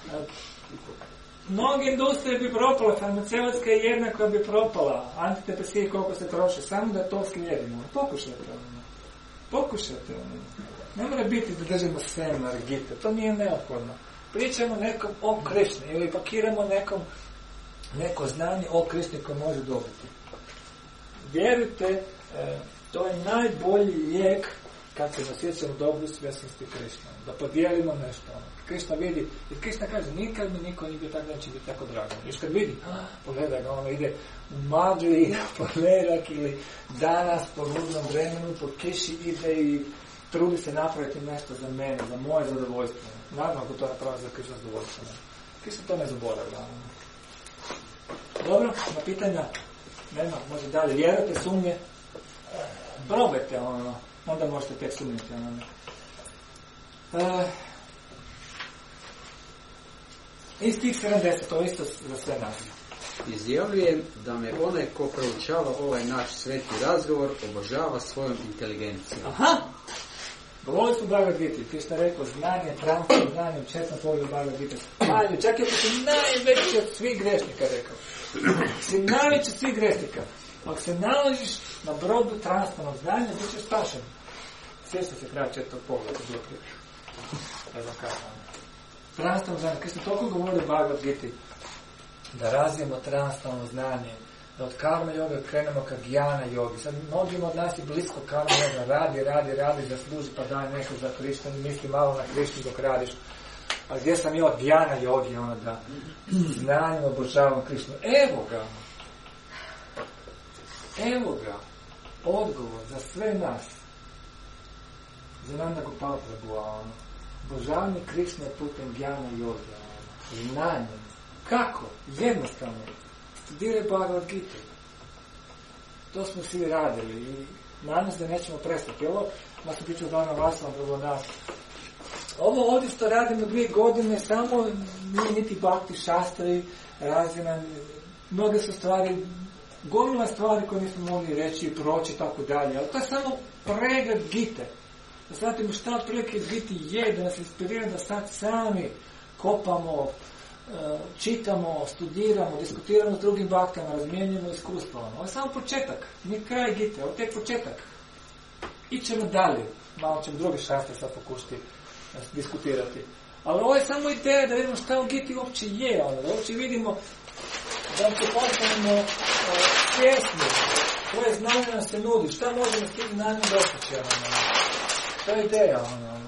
[SPEAKER 1] Mnoge industrije bi propala, farmaceutska je jedna koja bi propala, antidepresivi koliko se troše, samo da to slijedimo. Pokušajte, ono. Ne mora biti da držimo seminar, gite, to nije neophodno. Pričamo nekom o Krišni ili pakiramo neko znanje o Krišni koje može dobiti. Vjerujte, to je najbolji lijek kad se osjećamo dobru svjesnosti Krišna. Da podijelimo nešto. Krišna vidi, jer Krišna kaže, nikad mi niko nije bio tako, neće biti tako drago. Još kad vidi, pogledaj ga, ono ide u magli, ide po lerak ili danas po rudnom vremenu, po kiši ide i trudi se napraviti nešto za mene, za moje zadovoljstvo. Naravno ako to napravi za Krišna zadovoljstvo. Krišna to ne zaboravlja. Dobro, na pitanja? Nema, može dalje. Vjerujte, sumnje. Probajte, ono. Onda možete tek sumnjeti, ono. I stih 70, to isto za sve nas.
[SPEAKER 8] Izjavljujem da me onaj ko proučava ovaj naš sveti razgovor obožava svojom inteligencijom.
[SPEAKER 1] Aha! Govorili smo Bhagavad Gita, ti što rekao, znanje, transfer, znanje, četno pogled Bhagavad Gita. Ajde, čak je to si najveći od svih grešnika, rekao. Si najveći od svih grešnika. Ako se nalaziš na brodu transfernog znanja, bit ćeš spašen. Sjeća se kraja četnog pogleda, bilo prije. Ne znam kako. Transferno znanje, kad ste toliko govorili Bhagavad Gita, da razvijemo transferno znanje, da od karma joga krenemo ka gijana jogi. Sad mnogima od nas je blisko karma joga, radi, da služi pa daj nešto za Krišnu, misli malo na Krišnu dok radiš. A gdje sam ja od Jana jogi, ono da znanjem obožavam Krišnu. Evo ga, odgovor za sve nas. Za Nanda Gopal Prabhu, ono. Obožavanje Krišne putem Jana jogi, ono. Znanjem. Kako? Jednostavno. Studiraj Bhagavad Gita. To smo svi radili i nadam se da nećemo prestati. Ovo, ja sam pričao Dana Vasana, drugo nas. Ovo ovdje što radimo 2 godine, samo nije niti bhakti šastri, razina, mnoge su stvari, gomila stvari koje nismo mogli reći, proći i tako dalje, ali to je samo pregled Gite. Da shvatimo šta pregled Gite je, da nas inspirira da sad sami kopamo, čitamo, studiramo, diskutiramo s drugim bhaktama, razmijenjamo iskustva. Ovo je samo početak, nije kraj Gite, ovo je tek početak. Ićemo dalje, malo ćemo drugi šastre sad pokušati diskutirati. Ali ovo je samo ideja da vidimo šta u Giti uopće je, ono, da uopće vidimo, da uopće postanemo svjesni, koje znanje nam se nudi, šta možemo s tim znanjem dostići, ono. To je ideja, ono.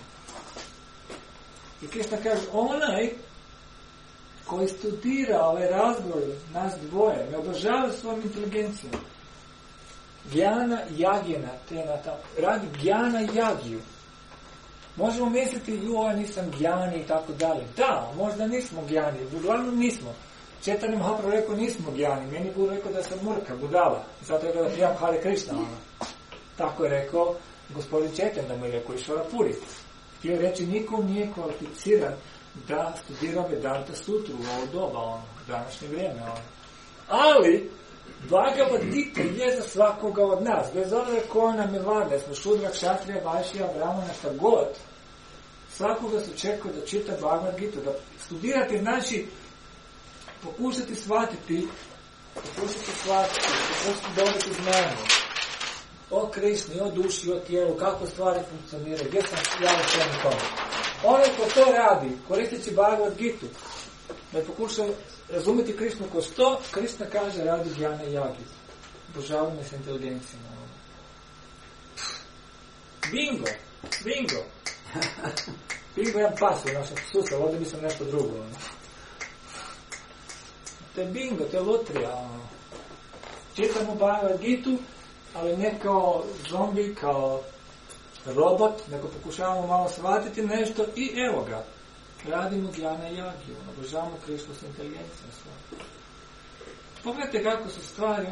[SPEAKER 1] I Krishna kaže, onaj koji studira ovaj razgovor, nas dvoje, me obožava svojom inteligencijom. Gjana jagina, radi Gjana jagiju. Možemo misliti, ja nisam Gjani i tako dalje. Da, možda nismo Gjani, uglavnom nismo. Četani Mahaprabhu rekao, nismo Gjani, meni je Guru rekao da sam murka, budala. I zato rekao da prijam Hare Krishna. Tako je rekao gospodin Četan, da mu je rekao Išvara Puri. Htio reći, nikom nije kvalificiran da studira Vedanta sutru u ovo doba, u današnje vrijeme. Ali, Bhagavad Gita je za svakoga od nas, bez obzira koja nam je vlada, smo Šudra, Kšatrija, Vajšija, Brahmana, šta god, svakoga se očekuje da čita Bhagavad Gita, da studirate, znači pokušati shvatiti, pokušati dobiti znanje o Krišni, o duši, o tijelu, kako stvari funkcioniraju, gdje sam ja u svemu tome. Onaj ko to radi, koristeći Bhagavad Gitu, da pokuša razumjeti Krišnu ko sto, Krišna kaže radi Gjana i Jagi. Obožavanje s inteligencijom. Bingo! Bingo je jedan pas u našem sustavu, ovdje mislim nešto drugo. To je bingo, to je lutrija. Čitamo Bhagavad Gitu, ali ne kao zombi, kao robot, nego pokušavamo malo shvatiti nešto i evo ga. Radimo Gjana i Jagiju, obožavamo Krišnu s inteligencijom. Pogledajte kako su stvari,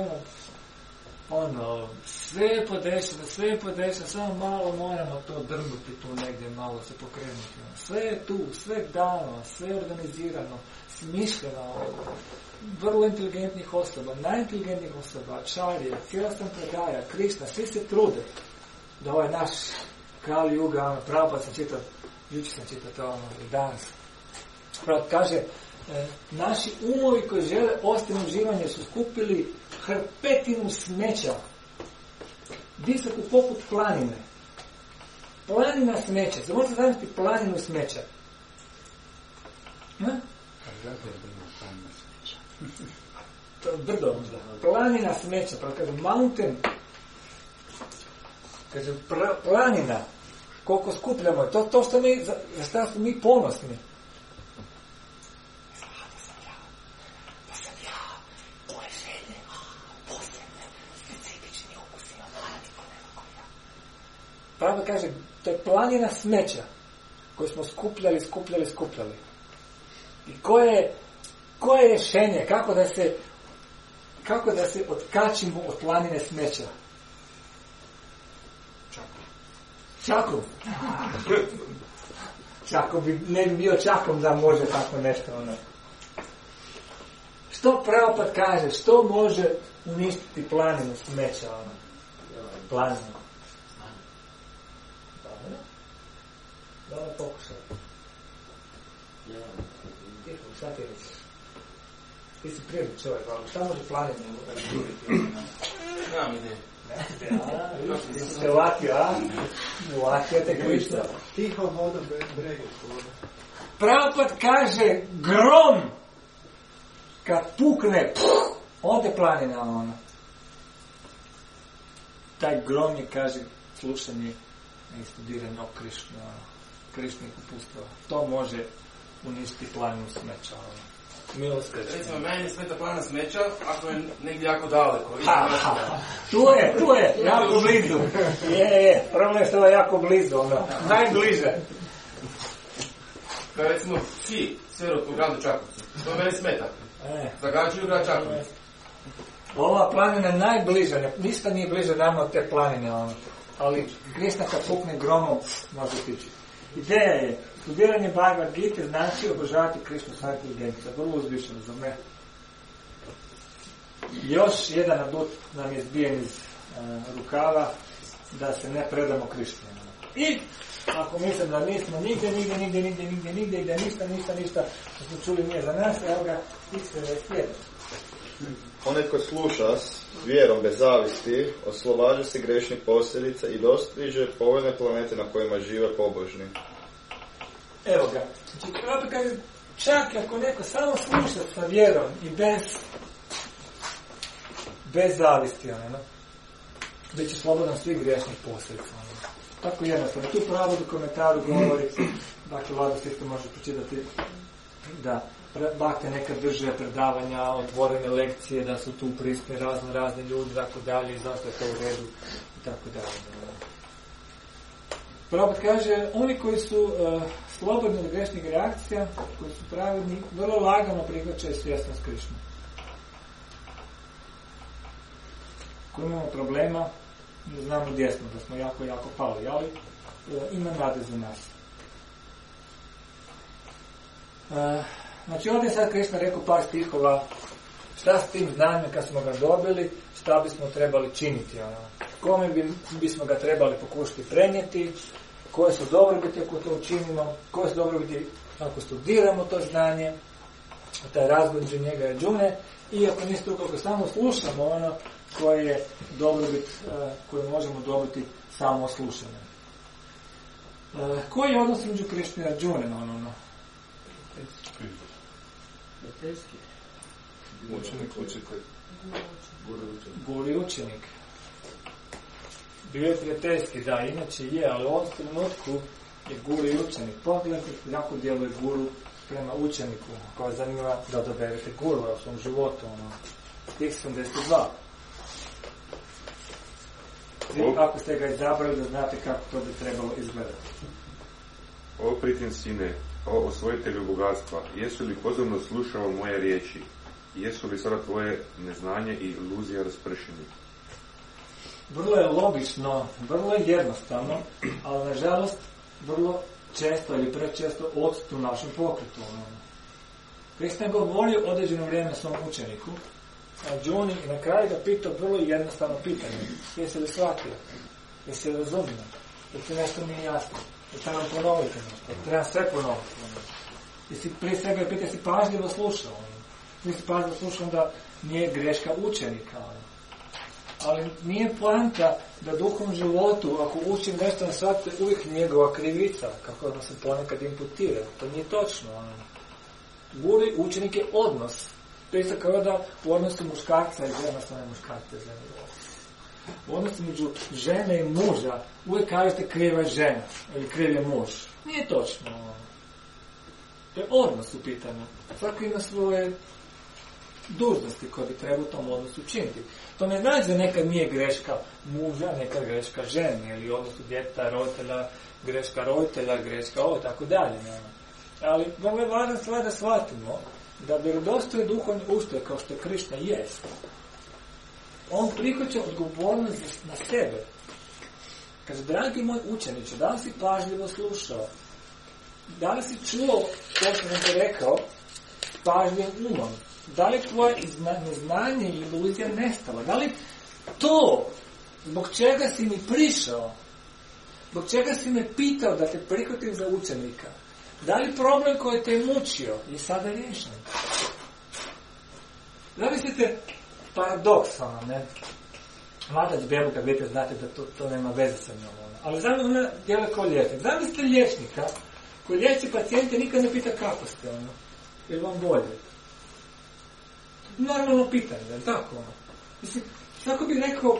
[SPEAKER 1] sve je podešeno, samo malo moramo to drnuti tu negdje, malo se pokrenuti. Sve je tu, sve dano, sve organizirano, smišljeno, vrlo inteligentnih osoba, najinteligentnijih osoba, Acharya, cijela Sampradaja, Krišna, svi se trude da ovaj naš Kali Yuga, Prabhupada sam čitao, jučer sam čitao to i danas. Prabhupada kaže, naši umovi koji žele ostane uživanje su skupili hrpetinu smeća, visoku poput planine. Planina smeća. Za možete zamisliti planinu smeća? Brdo. Planina smeća. Pa kaže mountain. Kaže planina. Koliko skupljamo. To što mi, za šta smo mi ponosni. Pravo kaže, to je planina smeća koju smo skupljali. I koje je rješenje, kako da se otkačimo od planine smeća? Čakom. Čakom ne bi bio čakom da može tako nešto. Što Prabhupada kaže, što može uništiti planinu smeća? Planinu. Dobro pokušaj. Tiho, šta ti reći? Ti si prirodni čovjek, šta može planinu uništiti?
[SPEAKER 6] Nemam ideju.
[SPEAKER 1] Ti si se uvatio, a? Uvatio te Krišna.
[SPEAKER 3] Tiho voda, brege voda.
[SPEAKER 1] Prabhupada kaže grom kad pukne, onda je planina ona. Taj grom je, kaže, slušanje i studiranje o Krišni, Krišnih upustava. To može uništi planinu smeća. Milost kršćana.
[SPEAKER 9] Recimo, meni smeta planina smeća ako je negdje jako daleko.
[SPEAKER 1] Tu je, jako blizu. Je, problem je što je jako blizu, najbliže.
[SPEAKER 9] Kao recimo psi, svirot u gradu Čakovcu. To meni smeta. Zagađuju grad Čakovec.
[SPEAKER 1] Ova planina je najbliža, ništa nije bliže nama od te planine, ali Krishna kad pukne gromom može tići. Ideja je, studiranje Bhagavad Gita znači obožavati Krishnu sva inteligencija, vrlo uzvišeno za me. Još jedan adut nam je zbijen iz rukava da se ne predamo Krishnu. I ako mislim da nismo nigdje i da ništa što smo čuli nije za nas, evo ga iskreno je slijedno.
[SPEAKER 10] Onaj ko sluša s vjerom bez zavisti, oslobađa se grešnih posljedica i dostiže povoljne planete na kojima žive pobožni.
[SPEAKER 1] Evo ga. Znači, čak ako neko samo sluša sa vjerom i bez zavisti, bit će slobodan svih grešnih posljedica. Tako jednostavno. Tu pravo u komentaru govori, dakle, Vlada isto može pročitati da Bhakte nekad drže predavanja, otvorene lekcije, da su tu prisutni razni ljudi, tako dalje, i zašto je to u redu, i tako dalje. Prabhupada kaže, oni koji su slobodni od grešnih reakcija, koji su pravedni, vrlo lagano prihvaćaju svjesnost Krišne. Ako imamo problema, ne znamo gdje smo, da smo jako pali, ali ima nade za nas. Znači ovdje sad Krišna rekao par stihova šta s tim znanjem kad smo ga dobili, šta bismo trebali činiti. Kome bismo ga trebali pokušati prenijeti, koje su dobrobiti ako to učinimo, koje su dobrobiti ako studiramo to znanje, taj razgovor između njega i Arjune, i ako niste ukoliko samo slušamo ono koje je dobrobit koje možemo dobiti samo slušanjem. Koji je odnos među Krišne i Arjune?
[SPEAKER 6] Učenik.
[SPEAKER 1] Guru i učenik. Bio je prijateljski, da, inače je, ali u ovom trenutku je guru i učenik. Pogledajte kako djeluje guru prema učeniku, koja zanima da odaberete guru u svom životu. Stih 72. Ako ste ga izabrali, da znate kako to bi trebalo izgledati.
[SPEAKER 5] O pritin sine, o osvojitelju bogatstva, jesu li pozorno slušao moje riječi? Jesu li sada tvoje neznanje i iluzija raspršeni?
[SPEAKER 1] Vrlo je logično, vrlo je jednostavno, ali nažalost vrlo često ili prečesto odsutno u našem pokretu. Krishna je govorio određeno vrijeme svom učeniku, Arjuni, i na kraju ga pitao vrlo jednostavno pitanje. Jesi li shvatio? Jesi li razumio? Jer ti nešto nije jasno? Jer treba nam ponoviti nešto? Treba sve ponoviti? Jesi prije svega pitao, jesi pažljivo slušao? Nisi pažljivo slušao da nije greška učenika. Ali nije poanta da duhom životu, ako učim nešto na shvatite, uvijek njegova krivica, kako nam se ponekad imputira. To nije točno. Guru i učenik je odnos. To je isto kao da u odnosu muškarca i žena, samo muškarca i žena. U odnosu među žene i muža uvijek kažete kriva je žena ili kriv je muž. Nije točno. To je odnos u pitanju. Svako ima svoje dužnosti koje bi trebao u tom odnosu učiniti. To ne znači da nekad nije greška muža, nekad greška žene, ili odnosu djeteta, roditelja, greška ovo, tako dalje. Ali vrlo je važna stvar da shvatimo da vjerodostojni duhovni ustroj, kao što je Krišna jest, on prihvaća odgovornost na sebe. Kaže, dragi moj učeniče, da li si pažljivo slušao? Da li si čuo, to što sam te rekao, pažljivim umom? Da li tvoje neznanje i iluzija nestala? Da li to, zbog čega si mi prišao, zbog čega si me pitao da te prihvatim za učenika, da li problem koji te je mučio je sada riješen? Zamislite paradoksalno, ne? Mladac bebu, kad vidite, znate da to nema veze sa njom. Ali zamislite, ona djeluje kao liječnik. Zamislite liječnika koji liječi pacijente nikad ne pita kako ste, je li vam bolje? Normalno pitanje, je li tako? Mislim, kako bih rekao,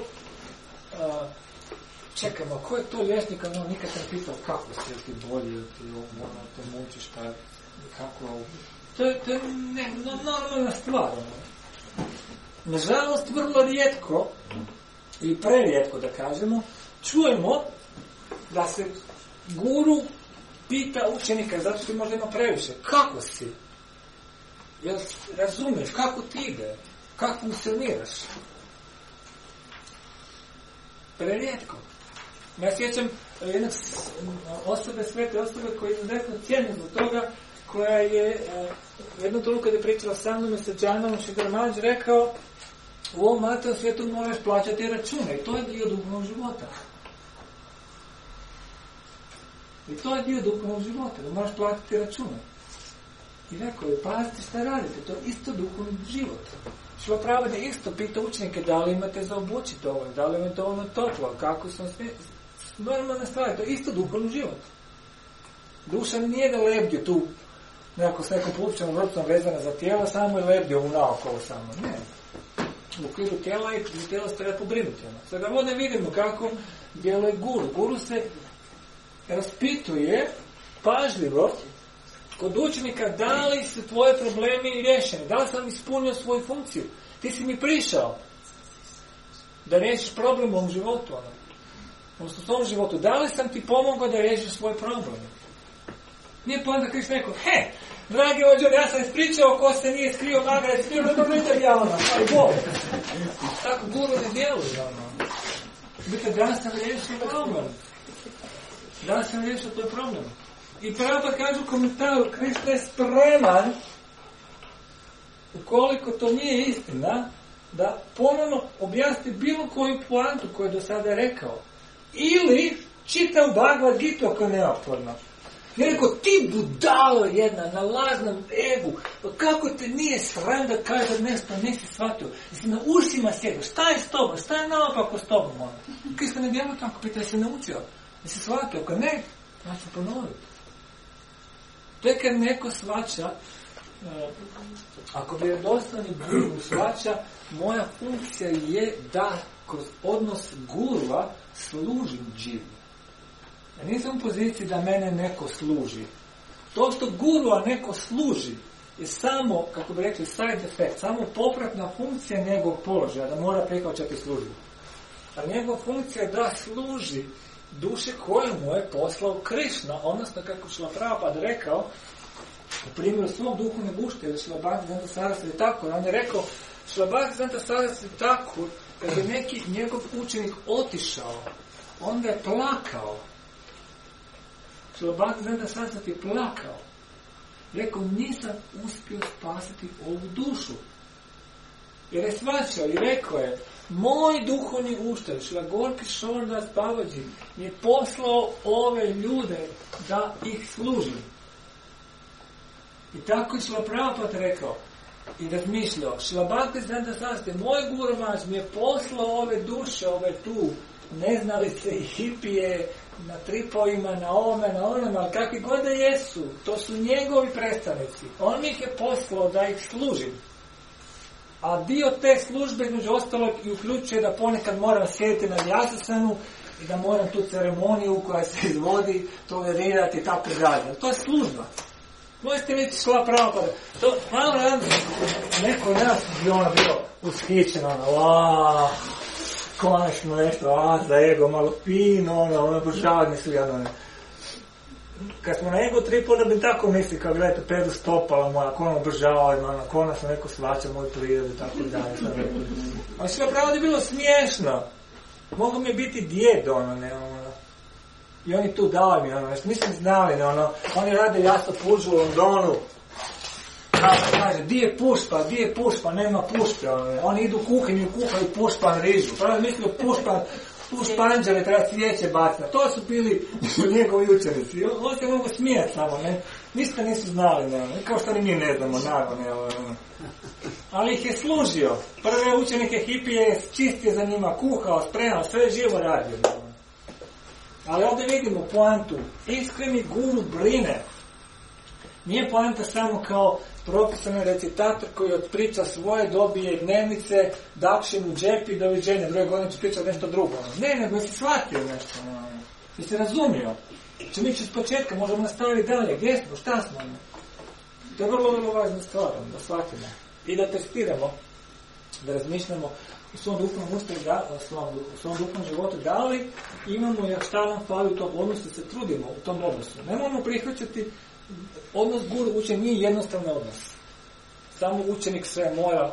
[SPEAKER 1] čekamo, ko je to liječnik, nikad sam pitao kako ste, ti bolje, ti te mučiš, Kako? To je normalna stvar. Nažalost, vrlo rijetko, i prerijetko da kažemo, čujemo da se guru pita učenika, zato što možda ima previše. Kako si? Jel razumiješ? Kako ti ide? Kako funkcioniraš? Prerijetko. Ja sjećam jedne osobe, svete osobe koje je izuzetno cijene zbog toga, koja je jednu tolu kada je pričala sa mnom i sa Džanom Šigarmađ rekao u ovom materijalnom svijetu moraš plaćati račune i to je dio duhovnog života. I to je dio duhovnog života, da moraš platiti račune. I rekao je, pazite šta radite, to je isto duhovni život. Šlo pravo da isto pita učenike da li imate za obučiti ovo, da li imate ovo toplo, kako sam sve... Normalna stvar, to je isto duhovni život. Duša nije da lebdio tu, nekako s nekom pupčanom vrpcom vezana za tijelo, samo je lebdio u naokolo samo. Ne. U okviru tijela i tijelo se treba pobrinuti. Sada ovdje vidimo kako djeluje guru. Guru se raspituje pažljivo kod učenika da li su tvoje problemi riješeni, da li sam ispunio svoju funkciju. Ti si mi prišao da riješiš problem u ovom životu, odnosno u svom životu. Da li sam ti pomogao da riješiš svoj problem? Nije pa onda Krist rekao, dragi ođer, ja sam ispričao ko se nije skrio, maga je skrio, da to ne javno, ali Bog. Tako guru ne djeluje, Biti, danas sam riješio problem. Danas sam riješio tvoj problem. I pravo kažu u komentaru, Krist je spreman, ukoliko to nije istina, da ponovno objasni bilo koju poantu koju je do sada rekao. Ili čita u Bhagavad Gitu ako je neophodno. I rekao, ti budalo jedna na lažnom egu, pa kako te nije sram da kaže nešto nisi shvatio, jesi na ušima sjedio, šta je s tobom, šta je naopako s tobom? Krista ne djeluje tako, pita, jesi naučio, jesi shvatio, ako ne, ja ću ponoviti. To je kad neko shvaća, ako bi vjerodostojni guru shvaća, moja funkcija je da kroz odnos gurua služim dživu. Ja nisam u poziciji da mene neko služi. To što gurua neko služi je samo, kako bi rekli, side effect, samo popratna funkcija njegovog položaja, da mora prihvaćati službu. A njegova funkcija je da služi duše koju mu je poslao Krišna, odnosno kako Šrila Prabhupada rekao, u primjeru svog duhovnog učitelja, Šrila Bhaktivedanta Sarasvati Thakur, on je rekao, Šrila Bhaktivedanta Sarasvati Thakur, kad je neki njegov učenik otišao, on ga je plakao. Šrila Bhaktivedanta Sarasvati je plakao. Rekao, nisam uspio spasiti ovu dušu. Jer je shvaćao i rekao je, moj duhovni učitelj, Šrila Gorki Šordas Babaji, je poslao ove ljude da ih služim. I tako je Šrila Prabhupada rekao i razmišljao, Šrila Bhaktivedanta Sarasvati, moj Guru Maharaj mi je poslao ove duše, ove tu neznalice i hipije, na tripovima, na ovome, na onome, ali kakvi god da jesu, to su njegovi predstavnici. On mi ih je poslao da ih služim. A dio te službe, između ostalog, i uključuje da ponekad moram sjediti na Vyasasanu i da moram tu ceremoniju koja se izvodi, tolerirati i tako dalje. To je služba. Možete reći Šrila Prabhupada. To malo radi, neko od nas bi ono bilo ushićeno, konačno nešto, za ego, malo fino, obožavanje su jadone. Kad smo na ego tripu, da bi tako misli, kao gledajte, pedu stopala moja, ako ono obožava, konačno neko svaća moju prirodu, tako dalje. Ali što je pravo da je bilo smiješno. Mogu mi biti djed, I oni tu dali mi, nešto nisam znali, oni rade jasno pužu u Londonu. Kaže, di je pušpa, nema pušpe, oni idu u kuhinju i kuhaju pušpan rižu. Pravo mislio pušpanđale, treba cvijeće baciti. To su bili njegovi učenici. On se mogu smijati samo, ništa nisu znali, kao što ni mi ne znamo, naravno. Ali ih je služio. Prve učenike hipije je čistio za njima, kuhao, spremao, sve živo radio. Ali ovdje vidimo poantu. Iskreni guru brine. Nije poanta samo kao profesionalni recitator koji od priča svoje dobije dnevnice, dakše mu džepi, doviđenja, druge godine će pričati nešto drugo. Ne, nego si shvatio nešto. Si se razumio. Če mi ću s početka, možemo nastaviti dalje. Gdje smo? Šta smo? To je vrlo, vrlo važna stvar, da shvatimo. I da testiramo, da razmišljamo u svom duhovnom u svom duhovnom životu, da li imamo još šta nam fali u tom odnosu, da se trudimo u tom odnosu. Nemojmo prihvaćati odnos guru učenik, nije jednostavni odnos. Samo učenik sve mora,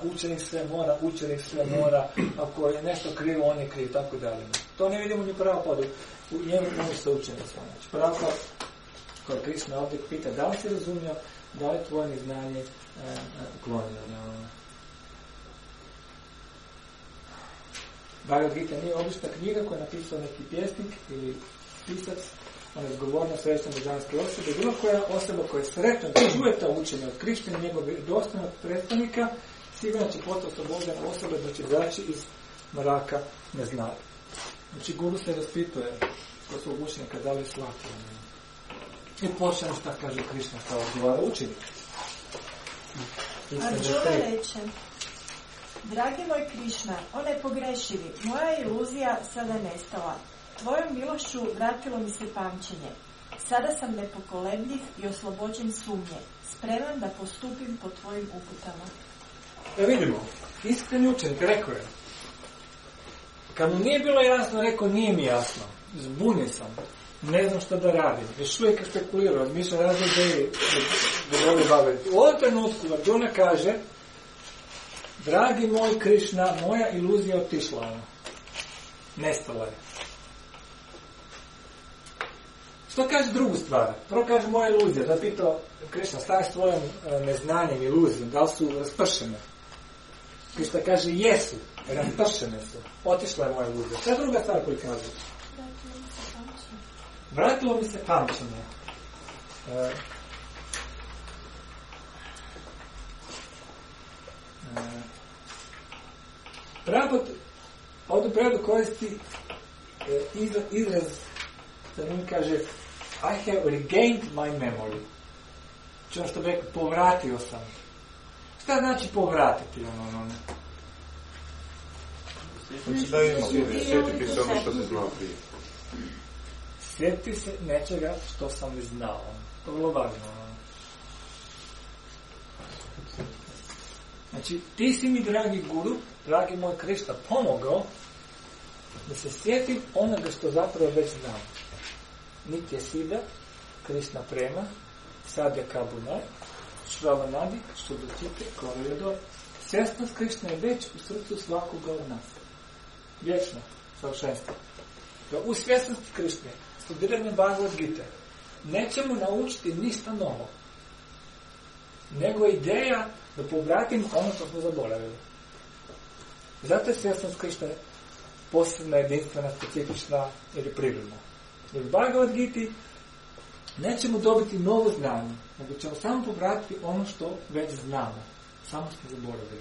[SPEAKER 1] ako je nešto krivo, on je kriv, tako dalje. To ne vidimo ni pravo padu. U njemu može se učenik. Znači, pravo koja Krišna ovdje pita, da li si razumio, da li tvoje neznanje uklonilo. Bhagavad Gita nije obična knjiga koja je napisao neki pjesnik ili pisac, on je odgovorno srećan božanske osobe. Bilo koja osoba koja je sretna da čuje ta učenja od Krišne, njegovog dostojnog predstavnika, sigurno će postati oslobođena osoba da će izaći iz mraka neznanja. Znači, guru se raspituje kod svog učenika da li je shvatio. I počnemo šta kaže Krišna, kao odgovara učenik.
[SPEAKER 11] Arjuna reče: Dragi moj Krišna, o nepogrešivi, moja iluzija sada je nestala. Tvojom milošću vratilo mi se pamćenje. Sada sam nepokolebljiv i oslobođen sumnje, spreman da postupim po tvojim uputama.
[SPEAKER 1] Vidimo, iskreni učenik rekao je, kad mu nije bilo jasno, rekao nije mi jasno, zbunjen sam, ne znam što da radim, još uvijek spekulirao, razmišljam razne ideje da voli baviti. U ovom trenutku Arjuna kaže: dragi moj Krišna, moja iluzija otišla, nestala je. Što kaže drugu stvar? Prvo kaže moja iluzija, da je pitao Krišna, šta je s tvojom neznanjem, iluzijom, da li su raspršene? Krišna kaže jesu, raspršene su, otišla je moja iluzija. Šta je druga stvar koju kaže? Vratilo mi se pamćenje. Ovdje prevodu koristi izraz da mi kaže I have regained my memory. Znači što bi rekao, povratio sam. Šta znači povratiti?
[SPEAKER 5] Znači da ima, sjetiti se ono što se znao prije.
[SPEAKER 1] Sjetiti se nečega što sam već znao. To je vrlo važno. Znači, ti si mi, dragi guru, dragi moj Krišna, pomogao da se sjetim onoga što zapravo već znam. Nitya Siddha, Krišna Prema, Sadhya Kabunaj, Shravanadi, Shuddhachite, Korojodor. Svjesnost Krišne je već u srcu svakoga od nas. Vječno, savršenstvo. U svjesnosti Krišne, studiranje Bhagavad Gita, nećemo naučiti ništa novo, nego ideja da povratimo ono što smo zaboravili. Zato je svjesnost Krišne posebna, jedinstvena, specifična ili prirodna. Jer u Bhagavad Giti nećemo dobiti novo znanje, nego ćemo samo povratiti ono što već znamo. Samo smo zaboravili.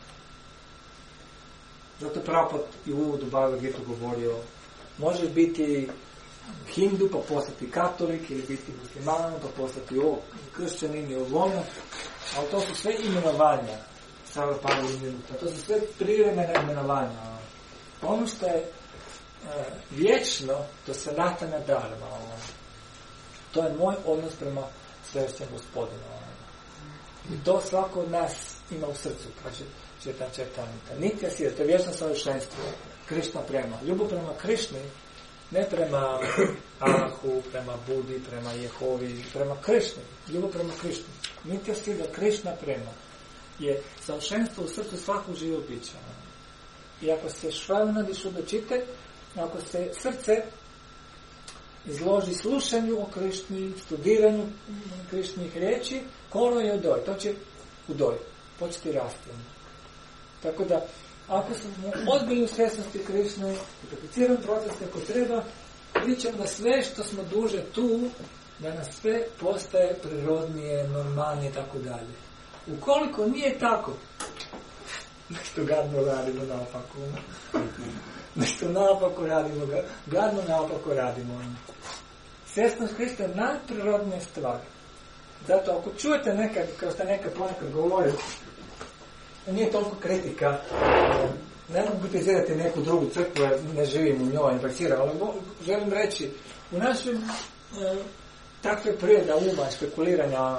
[SPEAKER 1] Zato Prabhupada i u uvodu Bhagavad Gitu govorio, može biti Hindu pa postati katolik, ili biti musliman pa postati kršćanin i ono, ali to su sve imenovanja. To su sve privremena imenovanja. Ono što je vječno, to se natana dharma. To je moj odnos prema svešnjem Gospodinu. I to svako od nas ima u srcu, kaže Četanita. Nitya Siddha, to je vječno savršenstvo. Krišna Prema. Ljubav prema Krišni, ne prema Allahu, prema Budi, prema Jehovi, prema Krišni. Ljubav prema Krišni. Nitya Siddha, Krišna Prema je savršenstvo u srcu svakog živog bića. I ako se Shravanadi Shuddhachite, ako se srce izloži slušanju o Krišni, studiranju Krišnih riječi, kolo je udoj, to će udoj, početi rasti. Tako da, ako smo odbili u svjesnosti Krišne i prakticiramo proces kako treba, vidjet ćemo da sve što smo duže tu, da nas sve postaje prirodnije, normalnije i tako dalje. Ukoliko nije tako, nešto gadno radimo naopako. Nešto naopako radimo, gadno naopako radimo. Svjesnost Krista je nadprirodnija stvar. Zato ako čujete nekad, kao ste nekad ponekad govorili, nije toliko kritika, ne mogu kritizirati neku drugu crkvu, jer ne živim u njoj, ali želim reći, u našem takve prirode uma, spekuliranja,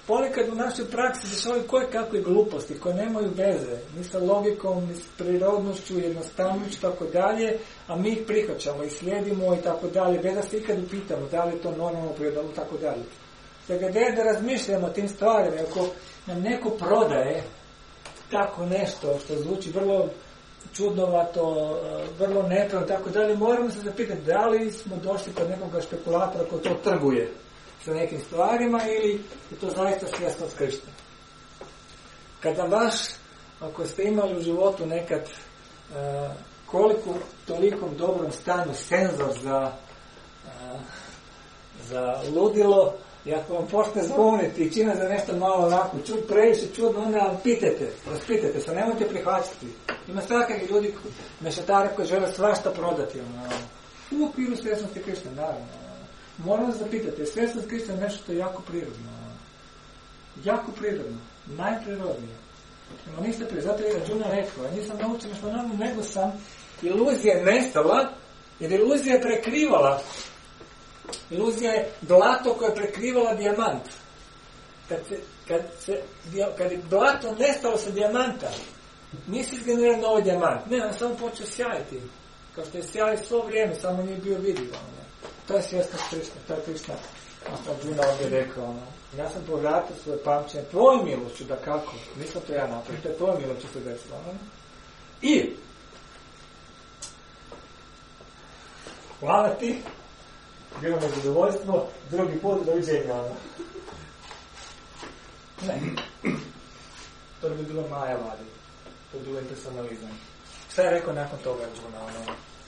[SPEAKER 1] ponekad u našoj praksi dešavaju koje kakve gluposti koje nemaju veze, ni sa logikom, ni s prirodnošću, jednostavnošću, tako dalje, a mi ih prihvaćamo i slijedimo i tako dalje, bez da se ikad upitamo da li je to normalno prirodno, tako dalje. Dakle, da razmišljamo o tim stvarima, ako nam neko prodaje tako nešto što zvuči vrlo čudnovato, vrlo nepravno, tako dalje, moramo se zapitati da li smo došli kod nekoga špekulatora ko to trguje sa nekim stvarima ili je to zaista svjesno skrišteno. Kada baš, ako ste imali u životu nekad koliko tolikom dobrom stanju senzor za ludilo, i ako vam počne zvoniti i čina za nešto malo onako, previše čudno, onda vam raspitajte se, nemojte prihvaćati. Ima svakakvi ljudi, mešetare koji žele svašta prodati. U okviru svjesnosti Krišne, naravno. Moramo se zapitati, svjesnost Krišne je nešto što je jako prirodno. Jako prirodno. Najprirodnije. Ima ništa prije. Zato je Arjuna rekao, ja nisam naučen što nam, nego sam iluzija je nestala, jer iluzija je prekrivala. Iluzija je blato koje je prekrivala dijamant. Kad je blato nestalo sa dijamanta, nisi izgenerirao novi dijamant. Ne, on samo počeo sjajiti. Kao što je sjajio svo vrijeme, samo nije bio vidljiv. To je svjesnost Krišne, to je Krišna. Arjuna ovdje rekao, ja sam povratio svoje pamćenje, tvojom milošću, da kako, nisam to ja napravio, to je tvojom milošću se desilo. I, hvala ti, bilo mi zadovoljstvo, drugi put doviđenja. Ne, to bi bilo Maja vadi, to bi bilo impersonalizam. Šta je rekao nakon toga Arjuna?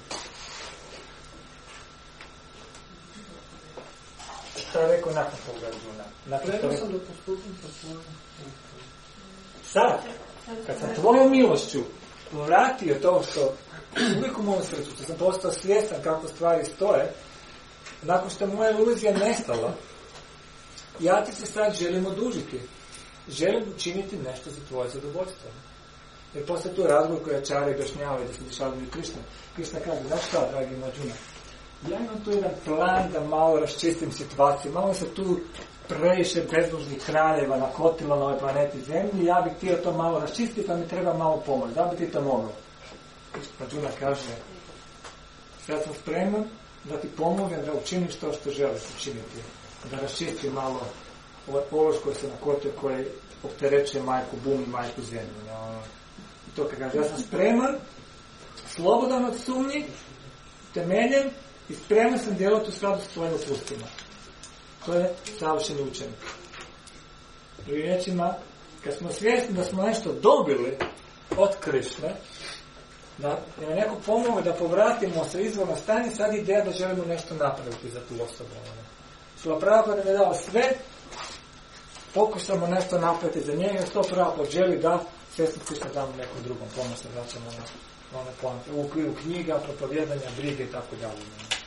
[SPEAKER 1] Šta je rekao nakon toga Arjuna?
[SPEAKER 3] Rekao sam da postupim sa svojom.
[SPEAKER 1] Sad, kad sam tvojom milošću povratio to što uvijek u mom srcu, što sam postao svjestan kako stvari stoje, nakon što moja iluzija nestala, ja ti se sad želim odužiti. Želim učiniti nešto za tvoje zadovoljstvo. Jer poslije tu razgovor koji Ačarya objašnjavaju da se dešavaju mi Krišna. Krišna kaže, znaš šta, dragi Arjuna? Ja imam tu jedan plan da malo raščistim situaciju. Malo se tu previše bezbožnih kraljeva nakotilo na ovoj planeti Zemlji. Ja bih htio to malo raščistiti, pa mi treba malo pomoć. Da bi ti to mogao? Arjuna kaže, sad sam spreman da ti pomognem da učiniš to što želiš učiniti. Da raščisti malo ovaj polož koji se nakotio, koji opterećuje majku Bumi, majku Zemlju. I to kaže, ja sam spreman, slobodan od sumnji, temeljen, i spreman sam djelati u skladu s tvojim upustima. To je savršeni učenik. Drugim riječima, kad smo svjesni da smo nešto dobili od Krišne, da je neko pomogao da povratimo se izvorno stanje, sad ideja da želimo nešto napraviti za tu osobu. Sula Prabhupada nam je dao sve, pokušamo nešto napraviti za njega, što Prabhupada želi da svjesnost Krišne damo nekom drugom. Ponovno se vraćamo na one poante. U okviru knjiga, propovjedanja, brige i tako dalje.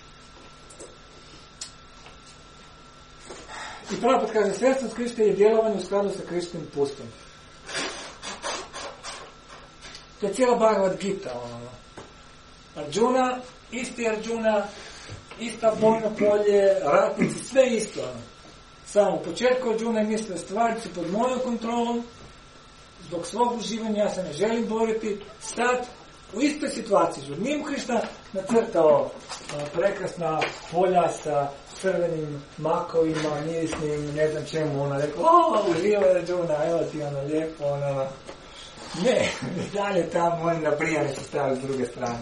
[SPEAKER 1] I Prabhupada kaže, svjesnost Krišne je djelovanje u skladu sa Krišnim pustom. To je cijela Bhagavad Gita. Arjuna, isti Arjuna, ista bojno polje, ratnici, sve isto. Samo u početku Arjuna je mislio, stvari su pod mojom kontrolom, zbog svog uživanja ja se ne želim boriti, sad u istoj situaciji. Nije mu Krišna nacrtao prekrasna polja sa crvenim makovima, mirisnim, ne znam čemu, ona rekao, uživaj Arjuna, evo ti lijepo, ne, dalje tamo, oni na prijane su stavili s druge strane.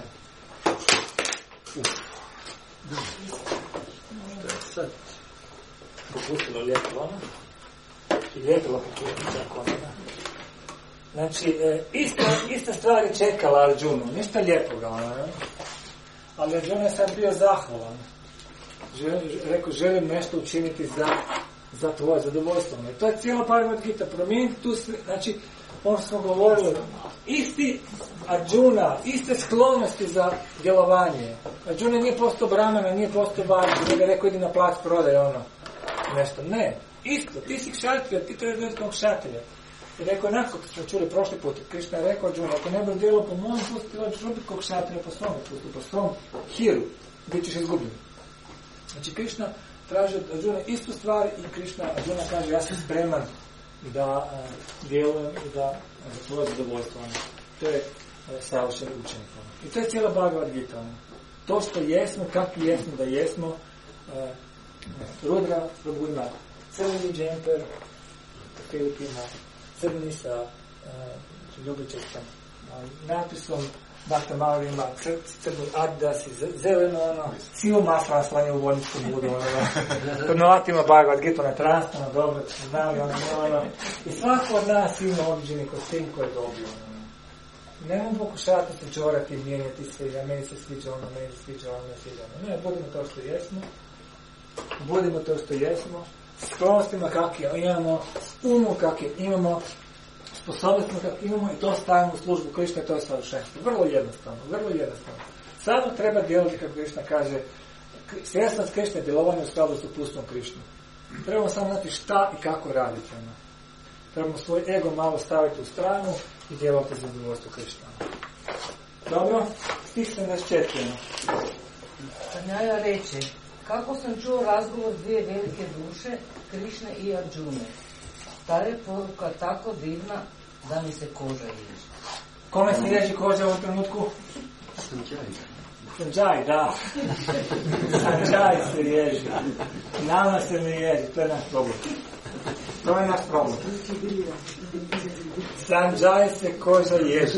[SPEAKER 1] Što je sad popustilo lijepo, i lijepo čak ono. Znači, ista stvar je čekala Arjunu, ništa lijepoga, ali Arjuna je sad bio zahvalan. Rekao, želim nešto učiniti za tvoje zadovoljstvo. I to je cijela Bhagavad Gita, promijeniti tu sve, znači, ono smo govorili, isti Arjuna, iste sklonosti za djelovanje. Arjuna nije postao brahmana, nije postao varđa, da ga rekao, idi na plac, prodaj nešto. Ne, isto, ti si kšatrija, ti treba biti kao kšatrija. I rekao, onako, kad smo čuli prošli put, Krišna je rekao Arjuna, ako ne budeš djelao po mojom pustu, ti hoćeš biti kao kšatrija po svom pustu, po svom hiru, bit ćeš izgubljen. Znači, Krišna traži od Arjuna istu stvar i Krišna Arjuna kaže ja sam spreman da djelujem i da za tvoje zadovoljstvo. To je savršen učenik. I to je cijela Bhagavad Gita. To što jesmo, kakvi jesmo da jesmo, Rudra Prabhu ima crveni džemper, Filip ima crveni sa ljubičastom natpisom, Bhakta Maur ima crni Adidas i zeleno, sivo masla slanje u vodničku budu, kod novatima Bhagavad Gita na transno, dobro, znali, i svako od nas ima određeni kostim koji je dobio. Nemoj pokušati se čorati, mijenjati se, ja meni se sviđa ono, meni se sviđa ono, ne sviđa ono. Ne, budimo to što jesmo. Budimo to što jesmo. Sklonostima kakve imamo, umom kakve imamo, sposobnostima kakve imamo i to stavimo u službu Krišne, to je savršenstvo. Vrlo jednostavno, vrlo jednostavno. Samo treba djelovati, kako Krišna kaže, svjesnost Krišne djelovanja u skladu s upustvom Krišne. Trebamo samo znati šta i kako raditi. Trebamo svoj ego malo staviti u stranu i djelovati za zadovoljstvo Krišna. Dobro? Stih 74.
[SPEAKER 12] Sanjaya reče, kako sam čuo razgovor dvije velike duše, Krišne i Arjune. Ta je poruka tako divna da mi se koža ježi.
[SPEAKER 1] Kome se ježi koža u ovom trenutku? Sanjay, da. Sanjay se ježi. Nama se ne ježi, to je naš problem. To je naš problem. Sanjay se koža ježi.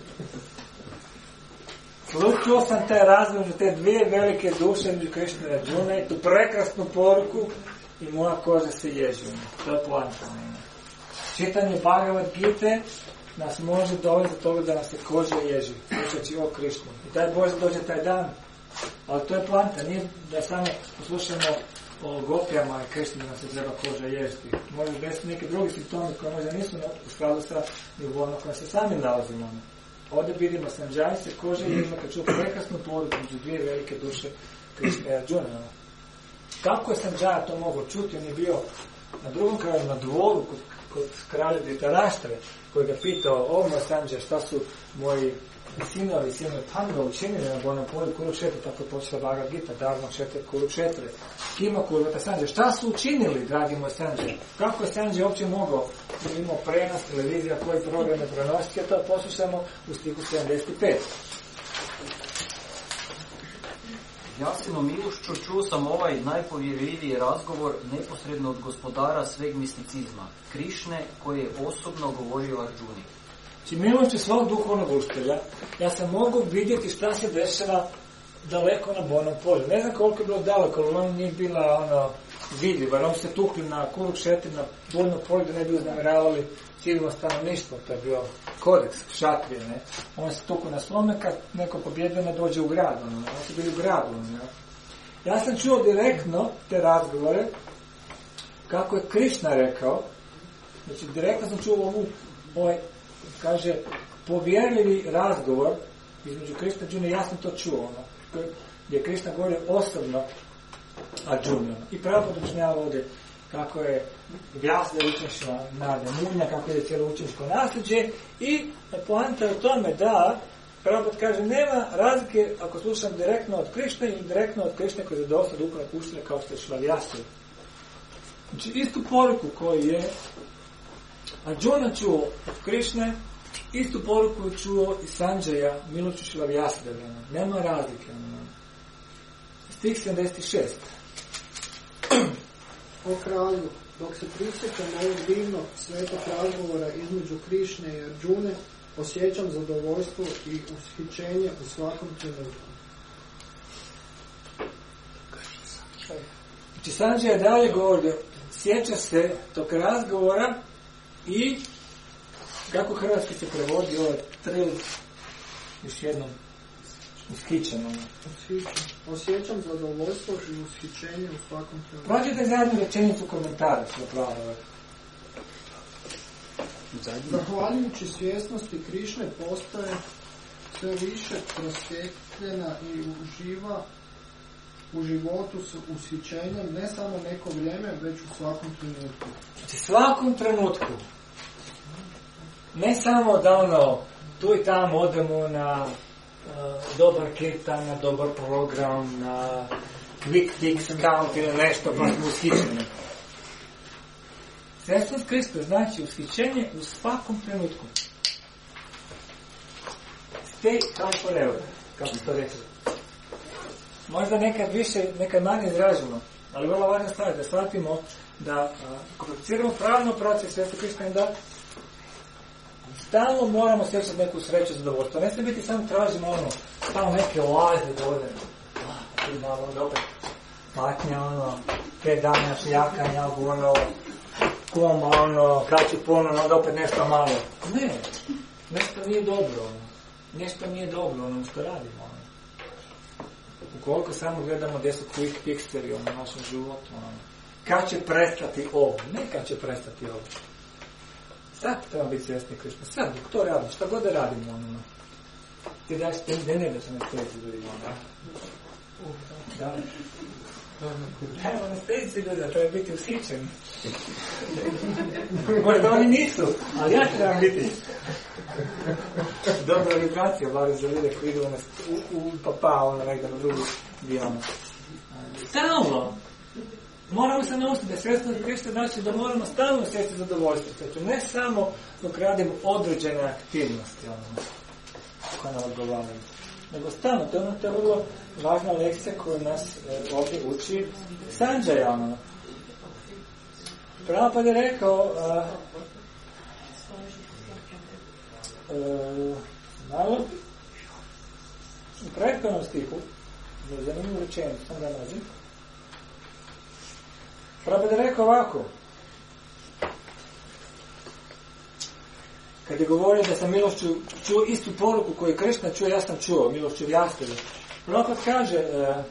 [SPEAKER 1] Slušao sam taj razgovor za te dvije velike duše među Krišne i Arjune i tu prekrasnu poruku i moja koža se ježi. To je poanta. Čitanje Bhagavad Gite nas može dovesti do toga da nas se koža ježi. Slušajući o Krišnu. I daj Bože dođe taj dan. Ali to je poanta. Nije da samo poslušamo o gopijama i Krišni da nam se treba koža ježiti. Može desiti neki drugi simptomi koji možda nisu u skladu sa nivom na kojem se sami nalazimo. Ovdje vidimo Sanjay se koža ježima kad čuo prekrasnu poruku među dvije velike duše Krišne i Arjune. Kako je Sanjaya to mogao čuti? On je bio na drugom kraju, na dvoru kod kralja Dhritarashtre, koji ga pitao, o moj Sanjay, šta su moji sinovi Pandava učinili na bojnom polju Kurukshetra, tako je počela Bhagavad Gita, Dharma Kshetra Kurukshetre. Kima Kurvata Sanjay, šta su učinili, dragi moj Sanjay? Kako je Sanjay uopće mogao, imao prenos, televizija, koji programe prenositi, a to poslušamo u stihu 75.
[SPEAKER 7] Jasino milošću čuo sam ovaj najpovjerljiviji razgovor neposredno od gospodara sveg misticizma, Krišne, koji je osobno govorio Arjuni.
[SPEAKER 1] Znači, milošću svog duhovnog učitelja, ja sam mogu vidjeti šta se dešava daleko na bojnom polju. Ne znam koliko je bilo daleko, ali ono nije bila vidljiva. Oni se tukli na Kurukšetri, na bojnom polju, da ne bi uznamiravali civilno stanovništvo. To je bio kodeks šatrije, ne. Oni se tukli na svome, kad neko pobjedio ne dođe u grad. Oni su bili u gradu. Ne. Ja sam čuo direktno te razgovore, kako je Krišna rekao, znači direktno sam čuo kaže, povjerljivi razgovor između Krišna i Arjune, ja sam to čuo, gdje je Krišna govorio osobno Arjuna. I pravo podočnjava ovdje kako je Vjasdev učenjstva nade Munja, kako je cijelo učenjsko nasljeđe i poanta je u tome da Prabhupada kaže, nema razlike ako slušam direktno od Krišne ili direktno od Krišne koji je dosta duhovnog učitelja kao što je Šila Vjasdev. Znači, istu poruku koju je Arjuna čuo od Krišne, istu poruku je čuo i Sanjaya, milošću Šila Vjasdeva. Nema razlike. Stih 76.
[SPEAKER 3] O kralju, dok se prisjećam ovog divnog svetog razgovora između Krišne i Arjune, osjećam zadovoljstvo i ushićenje u svakom trenutku.
[SPEAKER 1] Znači, Sanjaya dalje govorio, sjeća se tog razgovora i kako hrvatski se prevodi ovaj trill još jednom ushićeno.
[SPEAKER 3] Osjećam zadovoljstvo i ushićenje u svakom trenutku.
[SPEAKER 1] Prođite zadnju rečenicu komentara što pravo.
[SPEAKER 3] Zahvaljujući svjesnosti Krišne postaje sve više prosvjetljena i uživa u životu s ushićenjem ne samo neko vrijeme, već u svakom trenutku.
[SPEAKER 1] Znači svakom trenutku. Ne samo da tu i tamo odemo na dobar kirtan, na dobar program, na quick fix count ili nešto, pa smo ushićeni. Svjesnost Krista znači ushićenje u svakom trenutku. Stay calm forever, kako to reći. Možda nekad više, nekad manje izraženo, ali vrlo važna stvar da shvatimo da prakticiramo pravilno proces Svjetog Krista da stalno moramo sjećati neku sreću, zadovoljstvo. Ne smije biti samo tražimo stalno neke oaze da odem. Tu malo onda opet patnja, 5 dana šljakanja, koma, kad ću ponovno, onda opet nešto malo. Ne, nešto nije dobro, nešto nije dobro, što radimo. Ukoliko samo gledamo gdje su quick fixeri u našem životu, kad će prestati ovo, ne kad će prestati ovo. Sad treba biti svjesni Krishna, sad dok to radimo, šta god da radimo, ti daš, ne daš anesteziju ljudima, da. Evo anesteziju ljudima, treba biti ushićen. Možda oni nisu, ali ja trebam biti. Dobra vibracija, barem za ljude koji idu u papa, negdje na drugu dijanu. Stalno! Moramo se naučiti da svjesnost Krista znači da moramo stalno sjesti zadovoljstvo. Znači, ne samo dok radimo određene aktivnosti, koje nam odgovaraju. Nego stalno, to je vrlo važna lekcija koju nas ovdje uči Sanjaya. Prabhupada je rekao, malo, u prethodnom stihu, zanimljivu rečenicu, sam da nađem, Prabhupada je rekao ovako, kad je govorio da sam milošću čuo istu poruku koju Krishna čuo, ja sam čuo, milošću Vjasteve. Prabhupada kaže,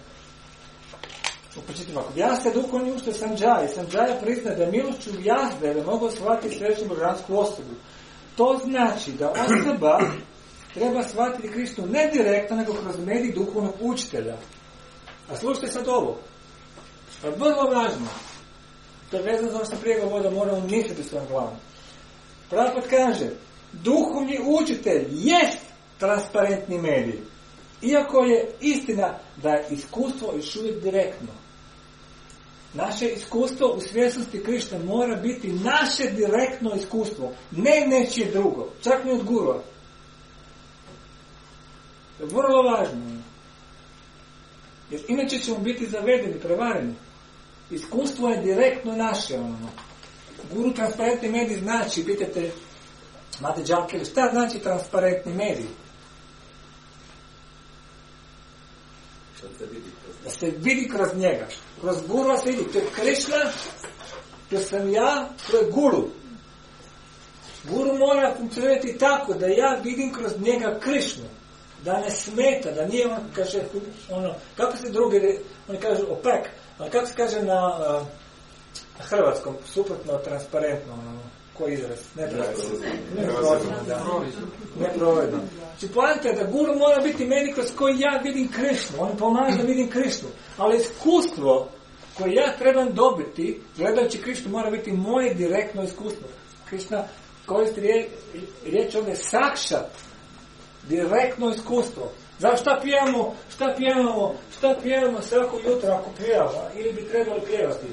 [SPEAKER 1] upočiti ovako, Vjasta duhovni ušte Sanjaya, Sanjaya prizna da milošću Vjasteve mogu shvatiti srećnu božansku osobu. To znači da osoba treba shvatiti Krishnu ne direktno, nego kroz medij duhovnog učitelja. A slušajte sad ovo. To je vrlo važno. To je vezano za ono što prije govorio, da moramo misliti svojom glavom. Prabhupada kaže, duhovni učitelj jest transparentni medij. Iako je istina da je iskustvo još uvijek direktno. Naše iskustvo u svjesnosti Krishna mora biti naše direktno iskustvo, ne nečije drugo, čak ne od gurua. To je vrlo važno. Jer inače ćemo biti zavedeni, prevareni. Iskustvo je direktno naše. Guru transparentni medij znači, pitate Mate Džakeli, šta znači transparentni medij? Da se vidi kroz njega. Kroz guru se vidi. To je Krishna, to sam ja, to je guru. Guru mora funkcionirati tako da ja vidim kroz njega Krishnu. Da ne smeta, da nije kaže, kako se drugi, oni kažu opek, ali kako se kaže na hrvatskom, suprotno, transparentno, koji izraz? Neprovedno. Znači, poanta je da guru mora biti meni kroz koji ja vidim Krishnu, on pomaže da vidim Krishnu, ali iskustvo koje ja trebam dobiti, gledajući Krishnu, mora biti moje direktno iskustvo. Krishna koristi riječ ovdje sakšat, direktno iskustvo. Zato šta pijemo svako jutro ako pijemo, ili bi trebali pjevati?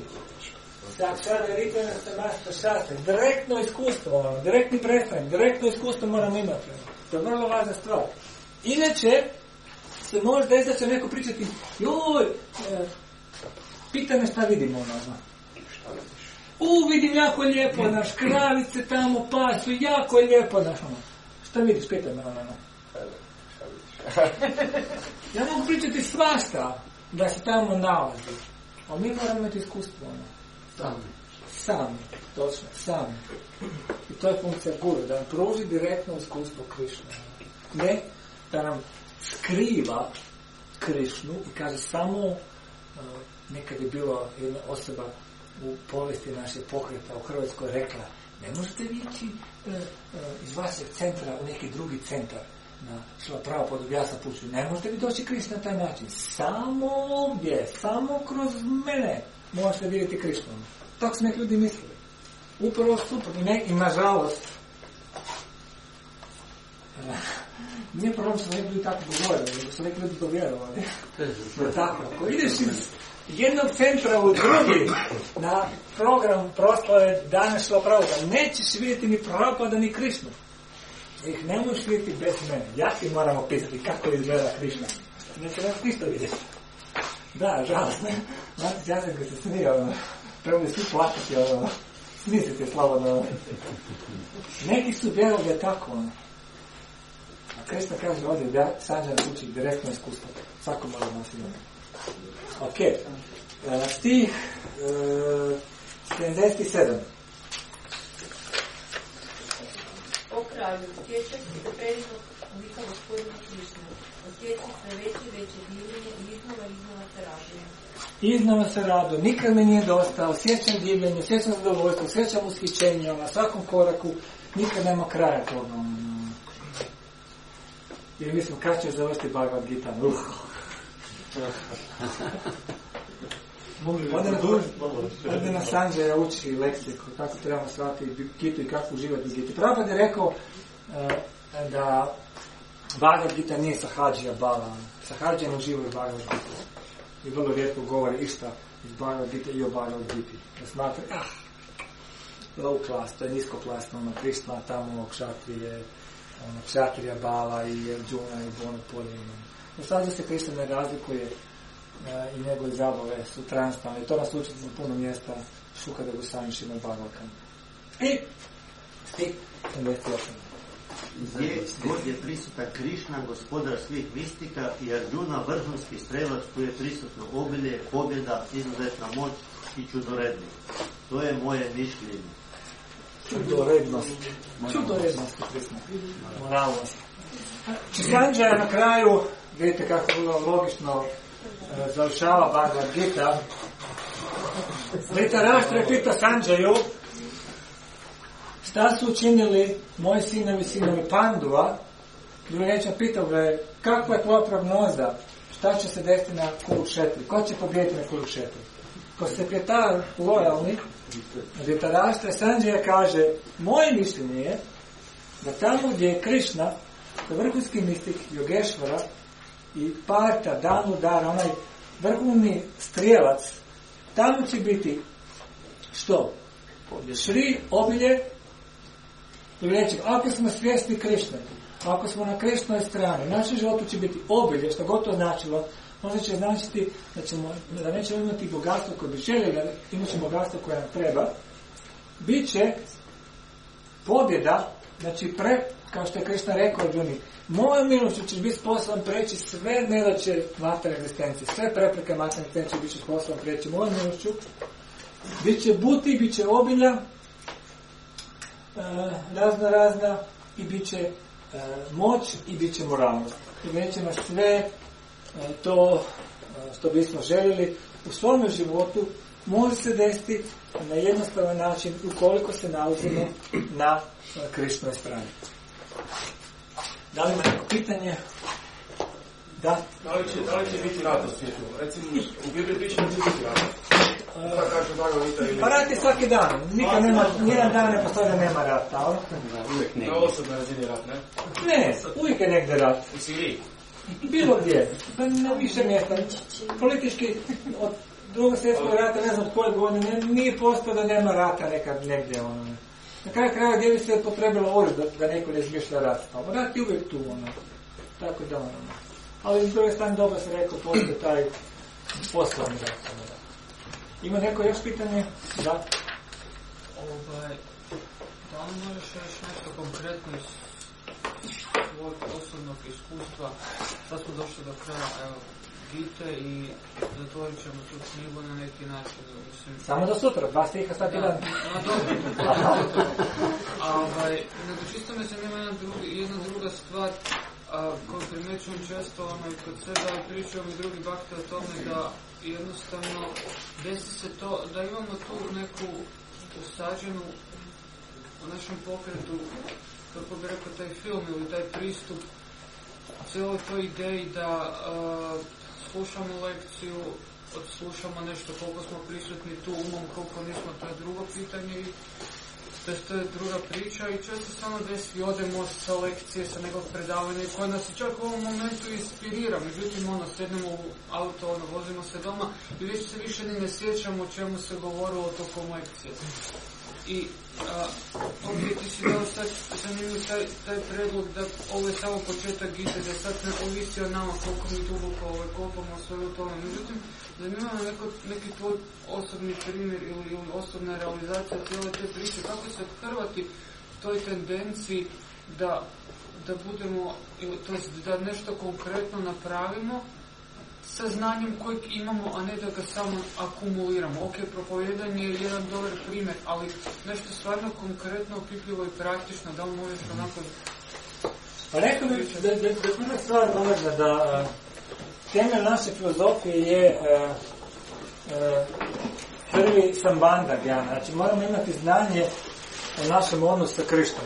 [SPEAKER 1] Direktno iskustvo, direktni predstavnik, direktno iskustvo moramo imati. To je vrlo važna stvar. Inače, se može desiti da će neko pričati, pita me šta vidimo. Vidim jako lijepo, kravice tamo pasu, jako lijepo, šta vidiš, pita me, Ja mogu pričati svašta da se tamo nalazi, ali mi moramo imati iskustvo. Sami, točno, sami. I to je funkcija guru, da nam pruži direktno iskustvo Krishna. Ne da nam skriva Krishnu i kaže samo, nekad je bilo jedna osoba u povijesti naše pokreta u Hrvatskoj rekla, ne možete ići iz vašeg centra u neki drugi centar, na šla pravo pod Vyasa puću, ne možete vi doći Krishna na taj način, samo ovdje, samo kroz mene možete vidjeti Krishnu. Tako su neki ljudi mislili. Upravo suprotno, i nažalost Nije problem što neki ljudi tako govorili, nego su neki ljudi to vjerovali. Tako, ako ideš iz jednog centra u drugi na program proslave današnjeg pravoga, nećeš vidjeti ni Prabhupada ni Krišnu. Ih ne možeš vidjeti bez mene. Ja ti moram opisati kako izgleda Krišna. Neće nas ništa vidjeti. Da, žalostno. Znate, ja sam ga se snio, trebali svi plaćati, smislite slobodno. Neki su vjerovali da je tako, A Krišna kaže ovdje da Sanđa nas uči direktno iskustvo. Svako mora nas imati. Ok. Stih 77.
[SPEAKER 13] O kralju, sjećam se predivnog lika gospodina Krišna. Osjećam sve veće divljenje i iznova se radujem.
[SPEAKER 1] Iznova se radujem, nikad mi nije dosta, osjećam divljenje, osjećam zadovoljstvo, osjećam ushićenje, na svakom koraku, nikad nema kraja toga. Jer mislim, kad će završiti Bhagavad Gita? Ovdje na Sanđaja uči lekcije kako trebamo shvatiti Gitu i kako uživati u Giti. Prabhupada je rekao da Bhagavad Gita nije sahađija bala. Sahađija ne uživaju Bhagavad Gita. I vrlo rijetko govore išta iz Bhagavad Gita i o Bhagavad Gita. Da smatra, low class, to je niskoplasno, Krishna, tamo Kshatrije, Kshatrija bala i Arjuna i Bono polje. U sadnju se Krishna ne razlikuje i njegove zabave su transparentne. To nas uči na puno mjesta Šukada Gosvami Šrimad Bhagavatam. I stih 78.
[SPEAKER 14] Gdje god je prisutan Krišna, gospodar svih mistika, i Arjuna, vrhunski strelac, tu je prisutno obilje, pobjeda, izuzetna moć i čudorednost. To je moje mišljenje.
[SPEAKER 1] Čudorednost Krishna. Moralnost. Sanđaja na kraju, vidite kako bilo logično završava Bhagavad Gita. Dhritarashtra pita Sanđaju šta su učinili moji sinovi Panduva. Drugi rečeno pitao ga je kakva je tvoja prognoza, šta će se desiti na Kurukshetri, ko će pobijediti na Kurukshetri. Ko sekretar lojalni Dhritarashtra, Sanđaja kaže, moje mišljenje je da tamo gdje je Krišna, vrhunski mistik Yogeshvara i Partha, Damodar, onaj vrhunni strijelac, tamo će biti što? Šri, obilje. Ako smo svjesni Krišne, ako smo na Krišnoj strani, u našem životu će biti obilje, što god to značilo, onda će značiti da nećemo imati bogatstvo koje bi željeli, imat ćemo bogatstvo koje nam treba, bit će pobjeda, znači kao što je Krišna rekao Arjuni, mojom milošću ćeš biti sposoban preći sve nedaće materijalne egzistencije, sve prepreke materijalne egzistencije bit ćeš sposoban preći mojom milošću, bit će buti, bit će obilja, razna i bit će moć i bit će moralnost. I neće nas sve to što bismo željeli u svome životu može se desiti na jednostavan način ukoliko se nalazimo na Krišnoj strani. Da li ima neko pitanje? Da.
[SPEAKER 9] Da li će biti rat u svijetu? Recimo, u Bibliji piše da će biti rat.
[SPEAKER 1] Pa rat je svaki dan. Nikad nema, nijedan dan ne postoji da nema rata.
[SPEAKER 9] Uvijek ne. Na osobnoj razini rat, ne?
[SPEAKER 1] Ne, uvijek je negdje rat.
[SPEAKER 9] U Siriji?
[SPEAKER 1] Bilo gdje. Na više mjesta. Politički, od drugog svjetskog rata, ne znam koje godine, nije postao da nema rata nekad negdje. Na kraju kraja gdje bi se potrebilo oružje da neko ne izmišlja rat. Ali rat je uvijek tu, tako da Ali s druge strane dobro se rekao, postoje taj poslovni rat. Ima neko još pitanje? Da.
[SPEAKER 7] Da li možeš reći nešto konkretno iz svog osobnog iskustva? Sad smo došli do kraja Gite i zatvorit ćemo tu knjigu na neki način.
[SPEAKER 1] Samo do sutra, 2 stiha sad i dan.
[SPEAKER 7] Nego čisto me zanima jedna druga stvar koju primećujem često kod sebe, ali pričaju mi drugi bakte o tome da jednostavno desi se to da imamo tu neku usađenu u našem pokretu, kako bi rekao, taj film ili taj pristup cijeloj toj ideji da slušamo lekciju, odslušamo nešto, koliko smo prisutni tu umom, koliko nismo, to je drugo pitanje.
[SPEAKER 15] To je druga priča i često se ono desi, odemo sa lekcije, sa nekog predavanja koje nas čak u ovom momentu inspirira. Međutim, sjednemo u auto, vozimo se doma i već se više ni ne sjećamo o čemu se govorilo tokom lekcije. I ti si dao sad zanimljiv taj predlog da ovo je samo početak Gite, da sad ne ovisi o nama koliko mi duboko kopamo svojom tome. Međutim, zanima me neki tvoj osobni primjer ili osobna realizacija cijele te priče, kako se othrvati toj tendenciji da budemo, da nešto konkretno napravimo sa znanjem kojeg imamo, a ne da ga samo akumuliramo. Ok, propovijedanje je jedan dobar primjer, ali nešto stvarno konkretno, opipljivo i praktično, da li možeš onako...
[SPEAKER 1] Pa rekao bih da je prva stvar važna da temelj naše filozofije je prvi sambandha gyana. Znači moramo imati znanje o našem odnosu sa Krišnom.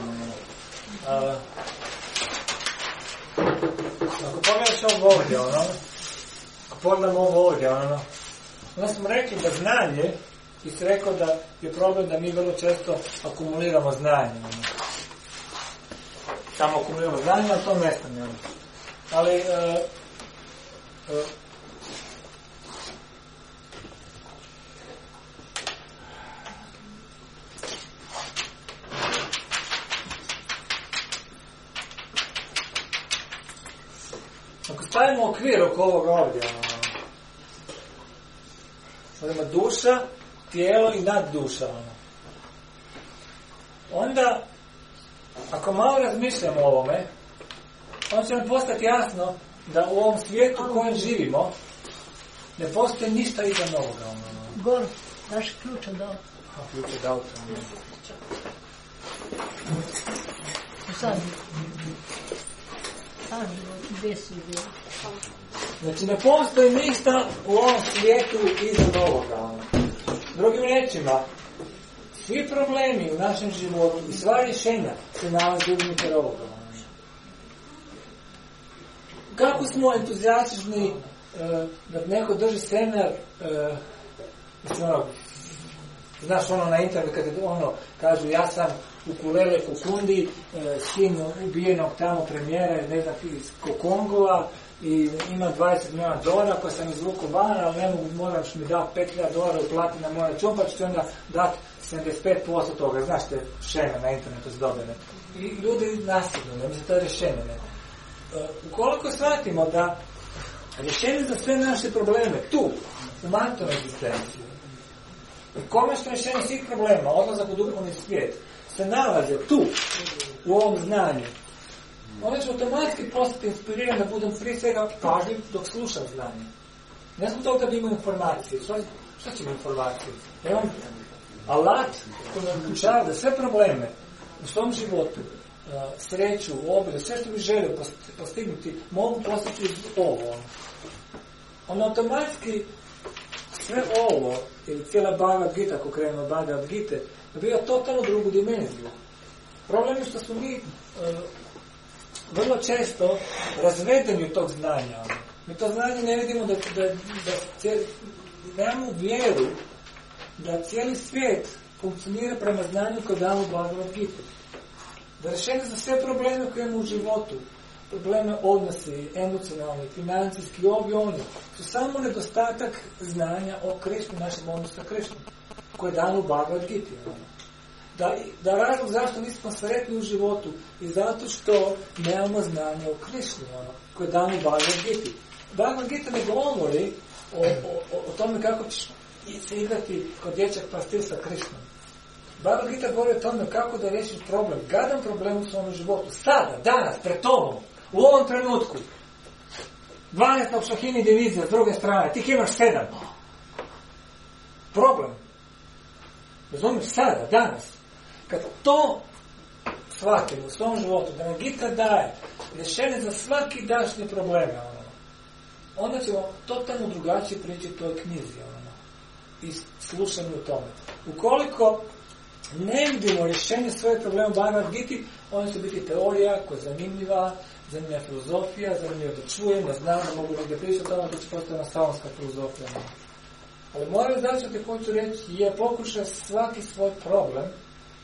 [SPEAKER 1] Ako pogledaš ovo ovdje, pogledamo ovo ovdje, onda smo rekli da znanje, ti si rekao da je problem da mi vrlo često akumuliramo znanje. Samo akumuliramo znanje, ali to nestane. Ali, ako stavimo okvir oko ovoga ovdje, ima duša, tijelo i nadduša. Onda, ako malo razmišljamo o ovome, onda će nam postati jasno da u ovom svijetu u kojem živimo ne postoji ništa iza novoga.
[SPEAKER 16] Gor, daš ključ od auta.
[SPEAKER 1] Ključ od auta.
[SPEAKER 16] Sad, gdje si bio?
[SPEAKER 1] Znači ne postoji ništa u ovom svijetu iza novoga. Drugim riječima, svi problemi u našem životu i sva rješenja se nalaze unutar ovoga. Kako smo entuzijastični da neko drži seminar, znaš na internetu kada kažu ja sam ukulele Kukundi, sin ubijenog tamo premijera, ne znam, iz Kongova, i ima $20 milijuna koje sam izvukao van, ali ne mogu, moraš mi dati $5,000 uplati na moj račun, pa ću ti onda dati 75% toga, znaš te šeme na internetu zdobene. I ljudi nastavno, ne mislim, to je rješenje. Ukoliko shvatimo da rješenje za sve naše probleme, tu, u mantovnoj egzistenciji, i konačno rješenje svih problema, odlazak u duhovni svijet, se nalaze tu, u ovom znanju, onda ću automatski postati inspiriran da budem prije svega pažljiv dok slušam znanje. Ne znam toga da imam informacije. Što će mi informacije? Ja imam alat koji me omogućava da sve probleme u svom životu, sreću, obilje, sve što bih želio postignuti, mogu postići iz ovo. Ono automatski sve ovo, ili cijela Bhagavad Gita, ako krenemo od Bhagavad Gite, dobija totalno drugu dimenziju. Problem je što smo mi vrlo često razvedeni od tog znanja. Mi to znanje ne vidimo da nemamo vjeru da cijeli svijet funkcionira prema znanju koje damo Bhagavad Gita. Da rješenje za sve probleme koje imamo u životu, probleme odnosi, emocionalni, financijski, oni, su samo nedostatak znanja o Krišnu, našem odnosu sa Krišnom, koje je dano u Bhagavad Gita. Da razlog zašto nismo sretni u životu i zato što nemamo znanja o Krišnu, koje je dano u Bhagavad Gita. Bhagavad Gita ne govori o tome kako ćeš se igrati kod dječak pastir sa Krišnom. Bhagavad Gita govori o tome kako da riješiš problem, gadan problem u svom životu, sada, danas, pred tobom, u ovom trenutku. 12. Šahini divizija s druge strane, ti imaš 7. Problem. Razumiješ, sada, danas. Kad to shvatimo u svom životu, da nam Gita daje rješenje za svaki dašnji problem, onda ćemo totalno drugačije pričati o toj knjizi i slušanju o tome. Ukoliko ne vidimo rješenje svoje problema u Bhagavad Giti, onda će biti teorija koja je zanimljiva filozofija, zanimljiva da čujem, da znam, da mogu negdje pričati o tome, to će postati jedna salonska filozofija. Ali moram znači što te hoću reći, je pokušaj svaki svoj problem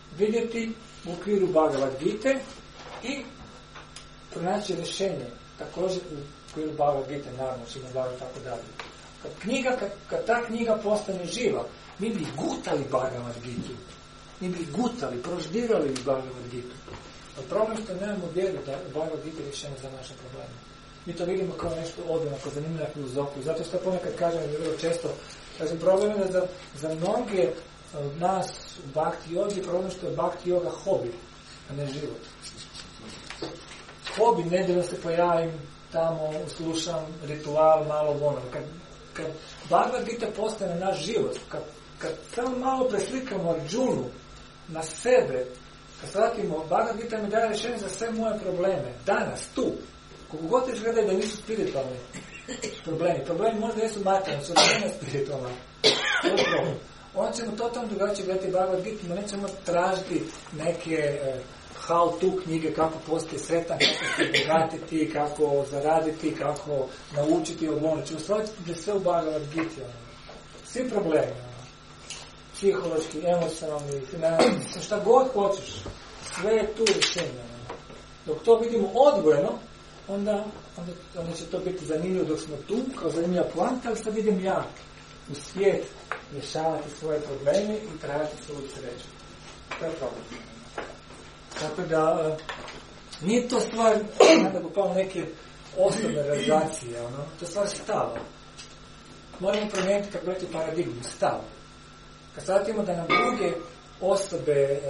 [SPEAKER 1] vidjeti u okviru Bhagavad Gite i pronaći rješenje također u okviru Bhagavad Gite, naravno, Srimad Bhagavad i tako dalje. Kad ta knjiga postane živa, mi bi gutali Bhagavad Gitu. Mi bi gutali, proždirali Bhagavad Gitu. Ali problem što nemamo vjeru da Bhagavad Gita je rješenje za naše probleme. Mi to vidimo kao nešto odvojeno, kao zanimljiva filozofija. Zato što ponekad kažem, vrlo često, kažem, problem je da za mnoge od nas u Bhakti yogi, problem što je Bhakti yoga hobi, a ne život. Hobi, nedeljno se pojavim tamo, slušam ritual, malo ono. Kad Bhagavad Gita postane naš život, kad samo malo preslikamo Arjunu na sebe, kad shvatimo, Bhagavad Gita mi daje rješenje za sve moje probleme, danas, tu. Koliko god ti gledaju da nisu spiritualni problemi. Problemi možda jesu materijalni, su ne spiritualni. To je problem. Onda ćemo totalno drugačije gledati Bhagavad Gita, no nećemo tražiti neke how-to knjige, kako postati sretan, kako se bogatiti, kako zaraditi, kako naučiti od ono. Ćemo shvatiti da sve u Bhagavad Gita. Svi problemi. Psihološki, emocionalni, financijski, šta god hoćeš. Sve je tu rješenje. Dok to vidimo odvojeno, onda će to biti zanimljivo dok smo tu, kao zanimljiva poanta, ali sad vidim ja u svijet rješavati svoje probleme i tražiti svoju sreću. To je problem. Tako da, nije to stvar da popalo neke osobne realizacije, to je stvar stava. Moramo promijeniti, kako reći, paradigmu, stav. Kad shvatimo da nam druge osobe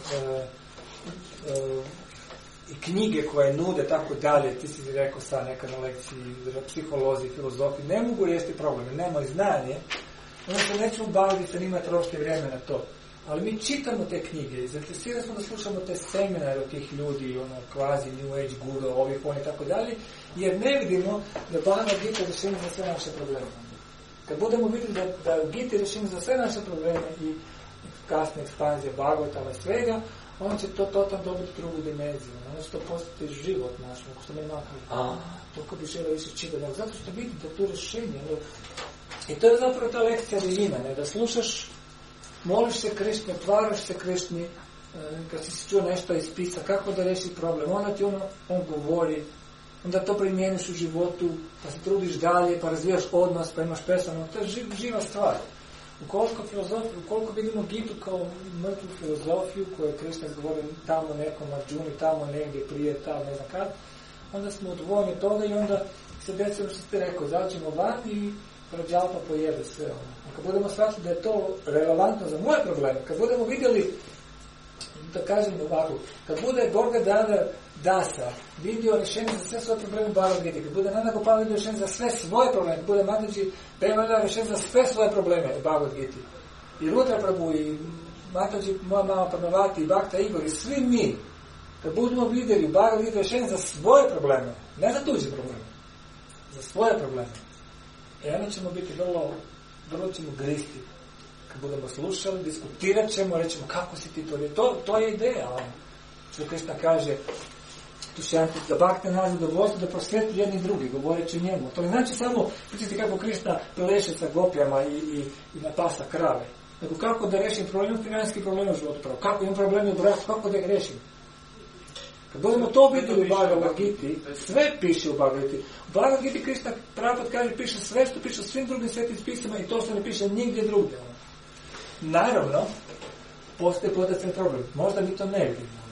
[SPEAKER 1] i knjige koje nude tako dalje, ti si rekao sad neka na lekciji, psiholozi, filozofi, ne mogu riješiti probleme, nemaju znanje, onda se nećemo baviti, se nima trošiti vrijeme na to. Ali mi čitamo te knjige i zainteresirani smo da slušamo te seminare od tih ljudi, kvazi, New Age, guru, ovih, oni tako dalje, jer ne vidimo da Bhagavad Gita rješenje za sve naše probleme. Kad budemo vidjeti da Gita rješenje za sve naše probleme i kasne ekspanzije Bhagavatama i svega, onda će to totalno dobiti drugu dimenziju. Onda će to postati život naš, ako što nema toliko bi žele više čitati. Zato što vidi da to rješenje. I to je zapravo ta lekcija divina, da slušaš, moliš se Krišni, otvaraš se Krišni, kad si čuo nešto ispisa, kako da reši problem, onda ti on govori, onda to primjeniš u životu, pa se trudiš dalje, pa razvijaš odnos, pa imaš pesama, to je živa stvar. Ukoliko vidimo Gitu kao mrtvu filozofiju koju je Krišna izgovorio tamo nekom Arjuni, tamo negdje prije, tamo ne znam kad, onda smo odvojeni od toga i onda se desilo što ste rekao, zađemo van i Prađalpa pojede sve ono. A kad budemo shvatili da je to relevantno za moje probleme, kad budemo vidjeli, da kažem ovako, kad bude Gorgadana Dasa vidio rješenje za sve svoje probleme u Bhagavad Gita, kad bude Nanda Gopal vidio rješenje za sve svoje probleme, kad bude Mataji Pevada rješenje za sve svoje probleme u Bhagavad Gita, i Rudra Prabhu, i Mataji, moja mama Pramavati, i Bhakta Igor, i svi mi, kad budemo vidjeli u Bhagavad Gita rješenje za svoje probleme, ne za tuđe probleme, za svoje probleme, onda ćemo biti vrlo ćemo gristi. Kad budemo slušali, diskutirat ćemo, rećemo kako si ti to je ideja. Što Krišna kaže, tu šanti da Bhakta nalazi zadovoljstvo da prosvjetli jedni drugi, govoreći o njemu. To ne znači samo, pričati kako Krišna pleše sa gopjama i napasa krave. Nego kako da rešim problem, financijski problem u životu pravo. Kako imam problemi u braku, kako da ih rešim. Kad budemo to vidjeli u Bhagavad Giti, sve piše u Bhagavad Giti. U Bhagavad Giti Krišna Prabhupada kaže piše sve što piše u svim drugim svetim spisima i to što ne piše nigdje drugdje. Naravno, postoji potencijalni problem. Možda mi to ne vidimo.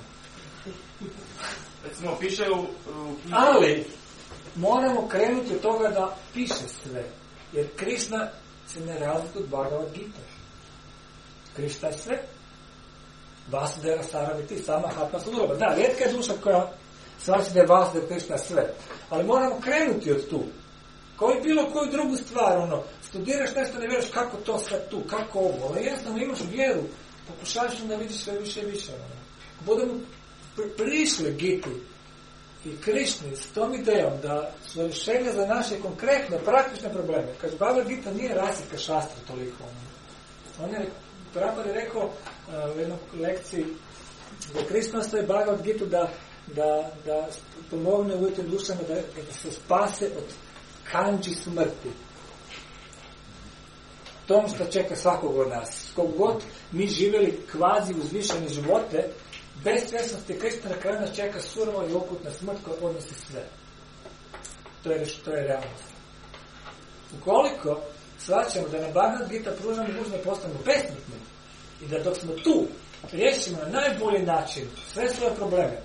[SPEAKER 9] Recimo, piše u
[SPEAKER 1] ali, moramo krenuti od toga da piše sve. Jer Krišna se ne razlikuje od Bhagavad Gita. Krišna je sve. Vasudeva Saraviti, sama Hatma Suduraba. Da, rijetka je duša koja shvaća da je Vasudeva Krišna sve. Ali moramo krenuti od tu. Kao i bilo koju drugu stvar, studiraš nešto, ne vjeraš kako to sad tu, kako ovo. Ali jednostavno imaš vjeru, pokušavaš da vidiš sve više i više. Budemo prišli Gitu i Krišni s tom idejom da su rješenja za naše konkretne, praktične probleme. Kaže, Bhagavad Gita nije rasipka šastra toliko. Prabhupada je rekao u jednoj lekciji da Krišna ostaje Bhagavad Gitu da pomogne uvjetim dušama da se spase od kanđi smrti. tom što čeka svakog od nas. Koliko god mi živjeli kvazi uzvišene živote, bez svjesnosti Krista na kraju nas čeka surova i okrutna smrt koja odnosi sve. To je realnost. Ukoliko shvaćamo da nam Bhagavad Gita pruža mogućnost da postanemo besmrtni i da dok smo tu riješimo na najbolji način sve svoje probleme,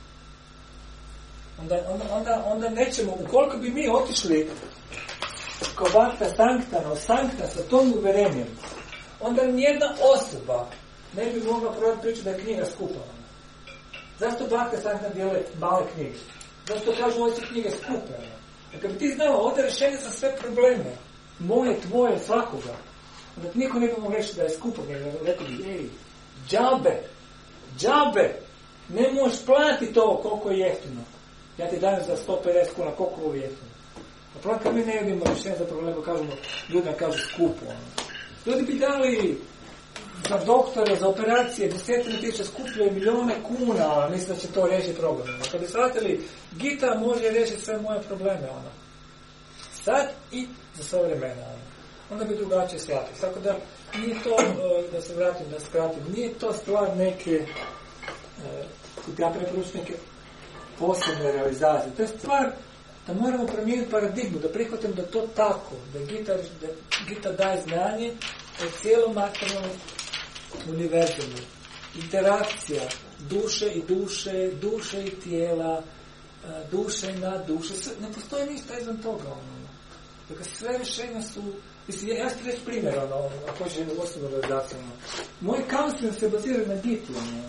[SPEAKER 1] onda nećemo, ukoliko bi mi otišli kao Bhakta Sankta sa tom uverenjem, onda nijedna osoba ne bi mogla prodati priču da je knjiga skupa. Zašto Bhakta Sankta dijele male knjige? Zašto kažu ove su knjige skupe? A kad bi ti znala ovdje rješenje za sve probleme, moje, tvoje, svakoga, onda niko ne bi mogu reći da je skupo, rekao bi, džabe, ne možeš platiti to koliko je jeftino. Ja ti dajem za 150 kuna, koliko ovo je jeftino. A plan kad mi ne vidimo rješenje za problema, kažemo, ljudi nam kažu skupo. Ljudi bi dali za doktore, za operacije, 10.000 skuplje milijone kuna, ali mislim da će to riješiti problem. A kad bi shvatili, Gita može riješiti sve moje probleme, sad i za sve vremena, onda bi drugačije shvatili. Tako da nije to, da se vratim, da skratim, nije to stvar neke, ja preporučujem neke posebne realizacije. To je stvar da moramo promijeniti paradigmu, da prihvatim da to tako, da Gita daje znanje o cijelom materijalnom univerzumu. Interakcija duše i duše, duše i tijela, duše i nad duše, ne postoji ništa izvan toga. Dakle, sve rješenja su, mislim, ja ću reći primjer, ako hoćeš jednu osobnu realizaciju. Moj counseling se bazira na Gitu.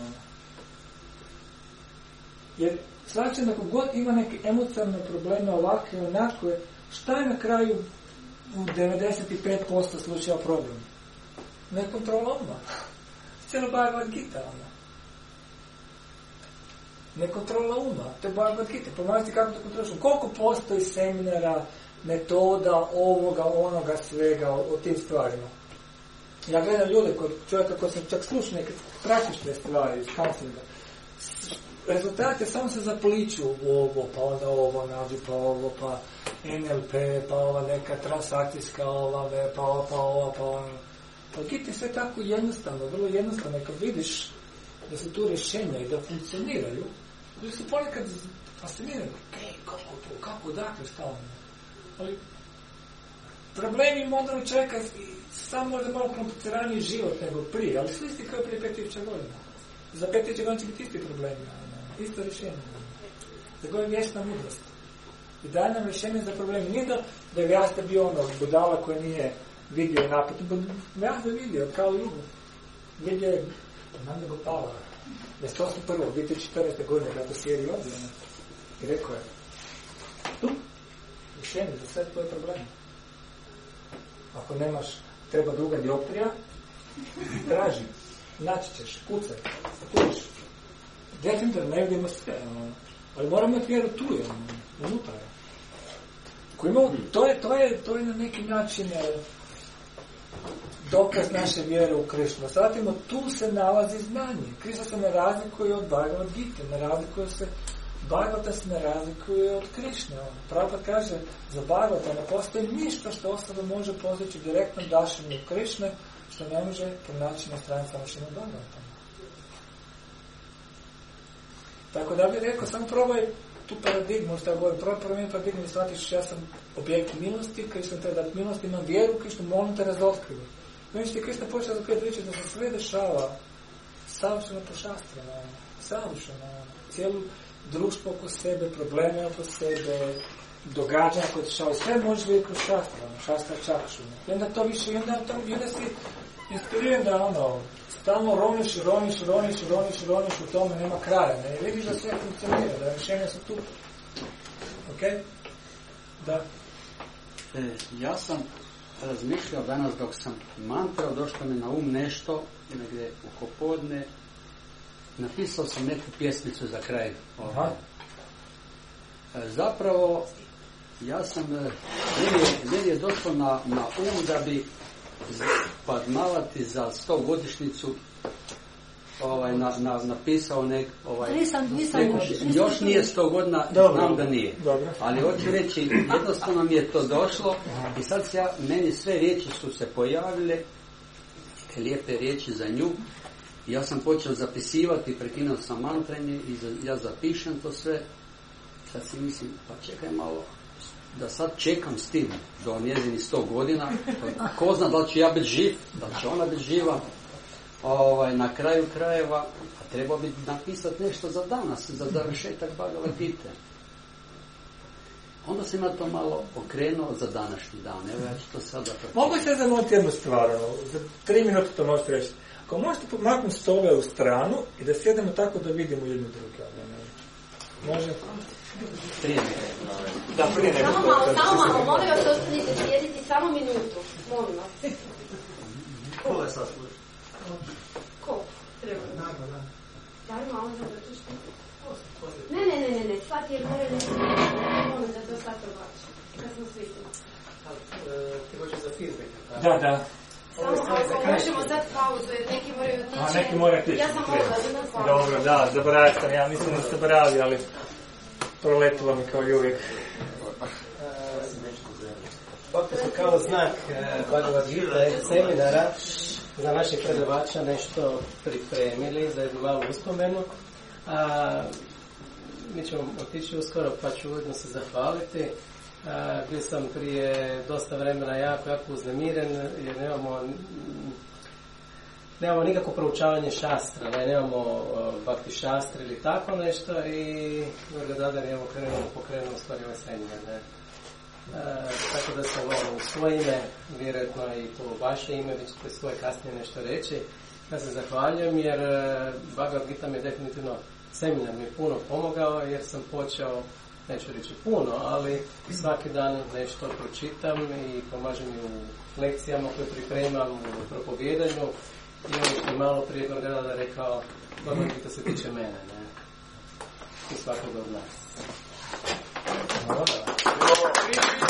[SPEAKER 1] Jer svačan, ako god ima neke emocionalne probleme, ovakve, onakve, šta je na kraju u 95% slučaja problem? Nekontrola uma. Cijelo Bhagavad Gita, Nekontrola uma. To je Bhagavad Gita. Pomagati kako to kontroliš. Koliko postoji seminara, metoda, ovoga, onoga, svega, o tim stvarima. Ja gledam ljude, čovjeka koji sam čak slušao neke praktične stvari iz counselinga. Rezultate samo se zapliču u ovo, pa onda ovo nađu, pa ovo, pa NLP, pa ova neka transakcijska, pa ova. Pa Gita je sve tako jednostavno, vrlo jednostavno. Kad vidiš da su tu rješenja i da funkcioniraju, ljudi su ponekad fascinirani. Kako, dakle, stavljeno? Ali problemi modernog čovjeka samo možda malo kompliciraniji život nego prije, ali su isti kao prije 5000 godina. Za 5000 godina će biti isti problemi, isto rješenje. Za koje je vječna mudrost. I daje nam rješenje za problemi. Nije da je Vyasa bio budala koja nije vidio napad. Vyasa je vidio, kao i Lugu. Vidio je Nanda Gopala. 2014. godine, kada to sjedi ovdje. I rekao je, tu, rješenje za sve tvoje probleme. Ako nemaš, treba druga dioptrija, traži, naći ćeš, kucaj, kućiš. Definitivno ne vidimo sve, ali moramo imati vjeru tu, unutar. To je na neki način dokaz naše vjere u Krishnu. Zatimo, tu se nalazi znanje. Krishna se ne razlikuje od Bhagavad Gita, Bhagavata se ne razlikuje od Krishne. Prabhupada kaže, za Bhagavata ne postoji ništa što osoba može postići direktnom dašanju Krishne, što ne može pronaći na stranicama Šrimad Bhagavata. Tako da bih rekao, samo probaj tu paradigmu, što ja govorim, probaj promijeniti paradigmu i shvatiš, ja sam objekt milosti, Krishna treba dati milost, imam vjeru u Krishnu, molim te razotkriva. Znači ti Krishna počeo razotkrivati da se sve dešava savršeno po šastrama, savršeno, cijelu društvo oko sebe, probleme oko sebe, događanja koje dešava, sve možeš vidjeti kroz šastra čakšu. I onda to više, i onda si inspiriran da stalno roniš u tome, nema kraja. Ne vidiš da sve funkcionira, da rješenja su tu. Ok? Da.
[SPEAKER 8] Ja sam razmišljao danas dok sam mantrao, došlo mi na um nešto, negdje u popodne, napisao sam neku pjesmicu za kraj. Zapravo, ja sam, meni je došlo na um da bi Padmavati za 100 godišnjicu napisao
[SPEAKER 16] Nisam
[SPEAKER 8] još nije 100 godina, znam da nije.
[SPEAKER 1] Dobro.
[SPEAKER 8] Ali hoću reći, jednostavno mi je to došlo i sad meni sve riječi su se pojavile, te lijepe riječi za nju. Ja sam počeo zapisivati, prekinuo sam mantrenje i ja zapišem to sve. Sad si mislim, pa čekaj malo, da sad čekam s tim do njezini 100 godina, ko zna da li ću ja biti živ, da li će ona biti živa. Na kraju krajeva, a treba bi napisati nešto za danas, za završetak Bhagavad Gite. Onda sam ja to malo okrenuo za današnji dan. Evo ja ću to sada...
[SPEAKER 1] Mogu se zamoliti jednu stvar, za 3 minute to možete reći. Ako možete pomaknuti stole u stranu i da sjedemo tako da vidimo jednu drugu. Može?
[SPEAKER 8] Prije
[SPEAKER 1] da, prije nego.
[SPEAKER 13] Samo malo, molim vas, ostanite sjediti samo minutu. Molim vas.
[SPEAKER 14] Ko je sad služi?
[SPEAKER 13] Ko? Treba. Daj malo za dotište. Ne, sad je more molim da to sad probači. Kad smo svi tu.
[SPEAKER 2] Ti hoćeš za feedback?
[SPEAKER 1] Da.
[SPEAKER 13] Samo ako možemo sad pauzu, jer neki moraju otići.
[SPEAKER 1] A neki moraju otići.
[SPEAKER 13] Ja sam mogla da nas pauzu.
[SPEAKER 1] Dobro, da, zaboravio sam, ja mislim da ste zaboravili, ali proletilo mi kao i uvijek.
[SPEAKER 2] Ovdje su kao znak Bhagavad Gita seminara za naših predavača nešto pripremili za jednu malu uspomenu. Mi ćemo otići uskoro pa ću ujedno se zahvaliti. Bio sam prije dosta vremena jako uznemiren jer nemamo nikako proučavanje šastra, nemamo bhakti šastra ili tako nešto i Gurgadadar je pokrenuo u stvari ovaj seminar. Tako da sam u svoje ime, vjerojatno i po vaše ime, vi ćete svoje kasnije nešto reći. Ja se zahvaljujem jer Bhagavad Gita mi je definitivno seminar mi je puno pomogao jer sam počeo, neću reći puno, ali svaki dan nešto pročitam i pomažem mi u lekcijama koje pripremam, u propovijedanju i ono što je malo prije Gurgadadar rekao, Bhagavad Gita se tiče mene, ne? I svakog od nas. Hvala.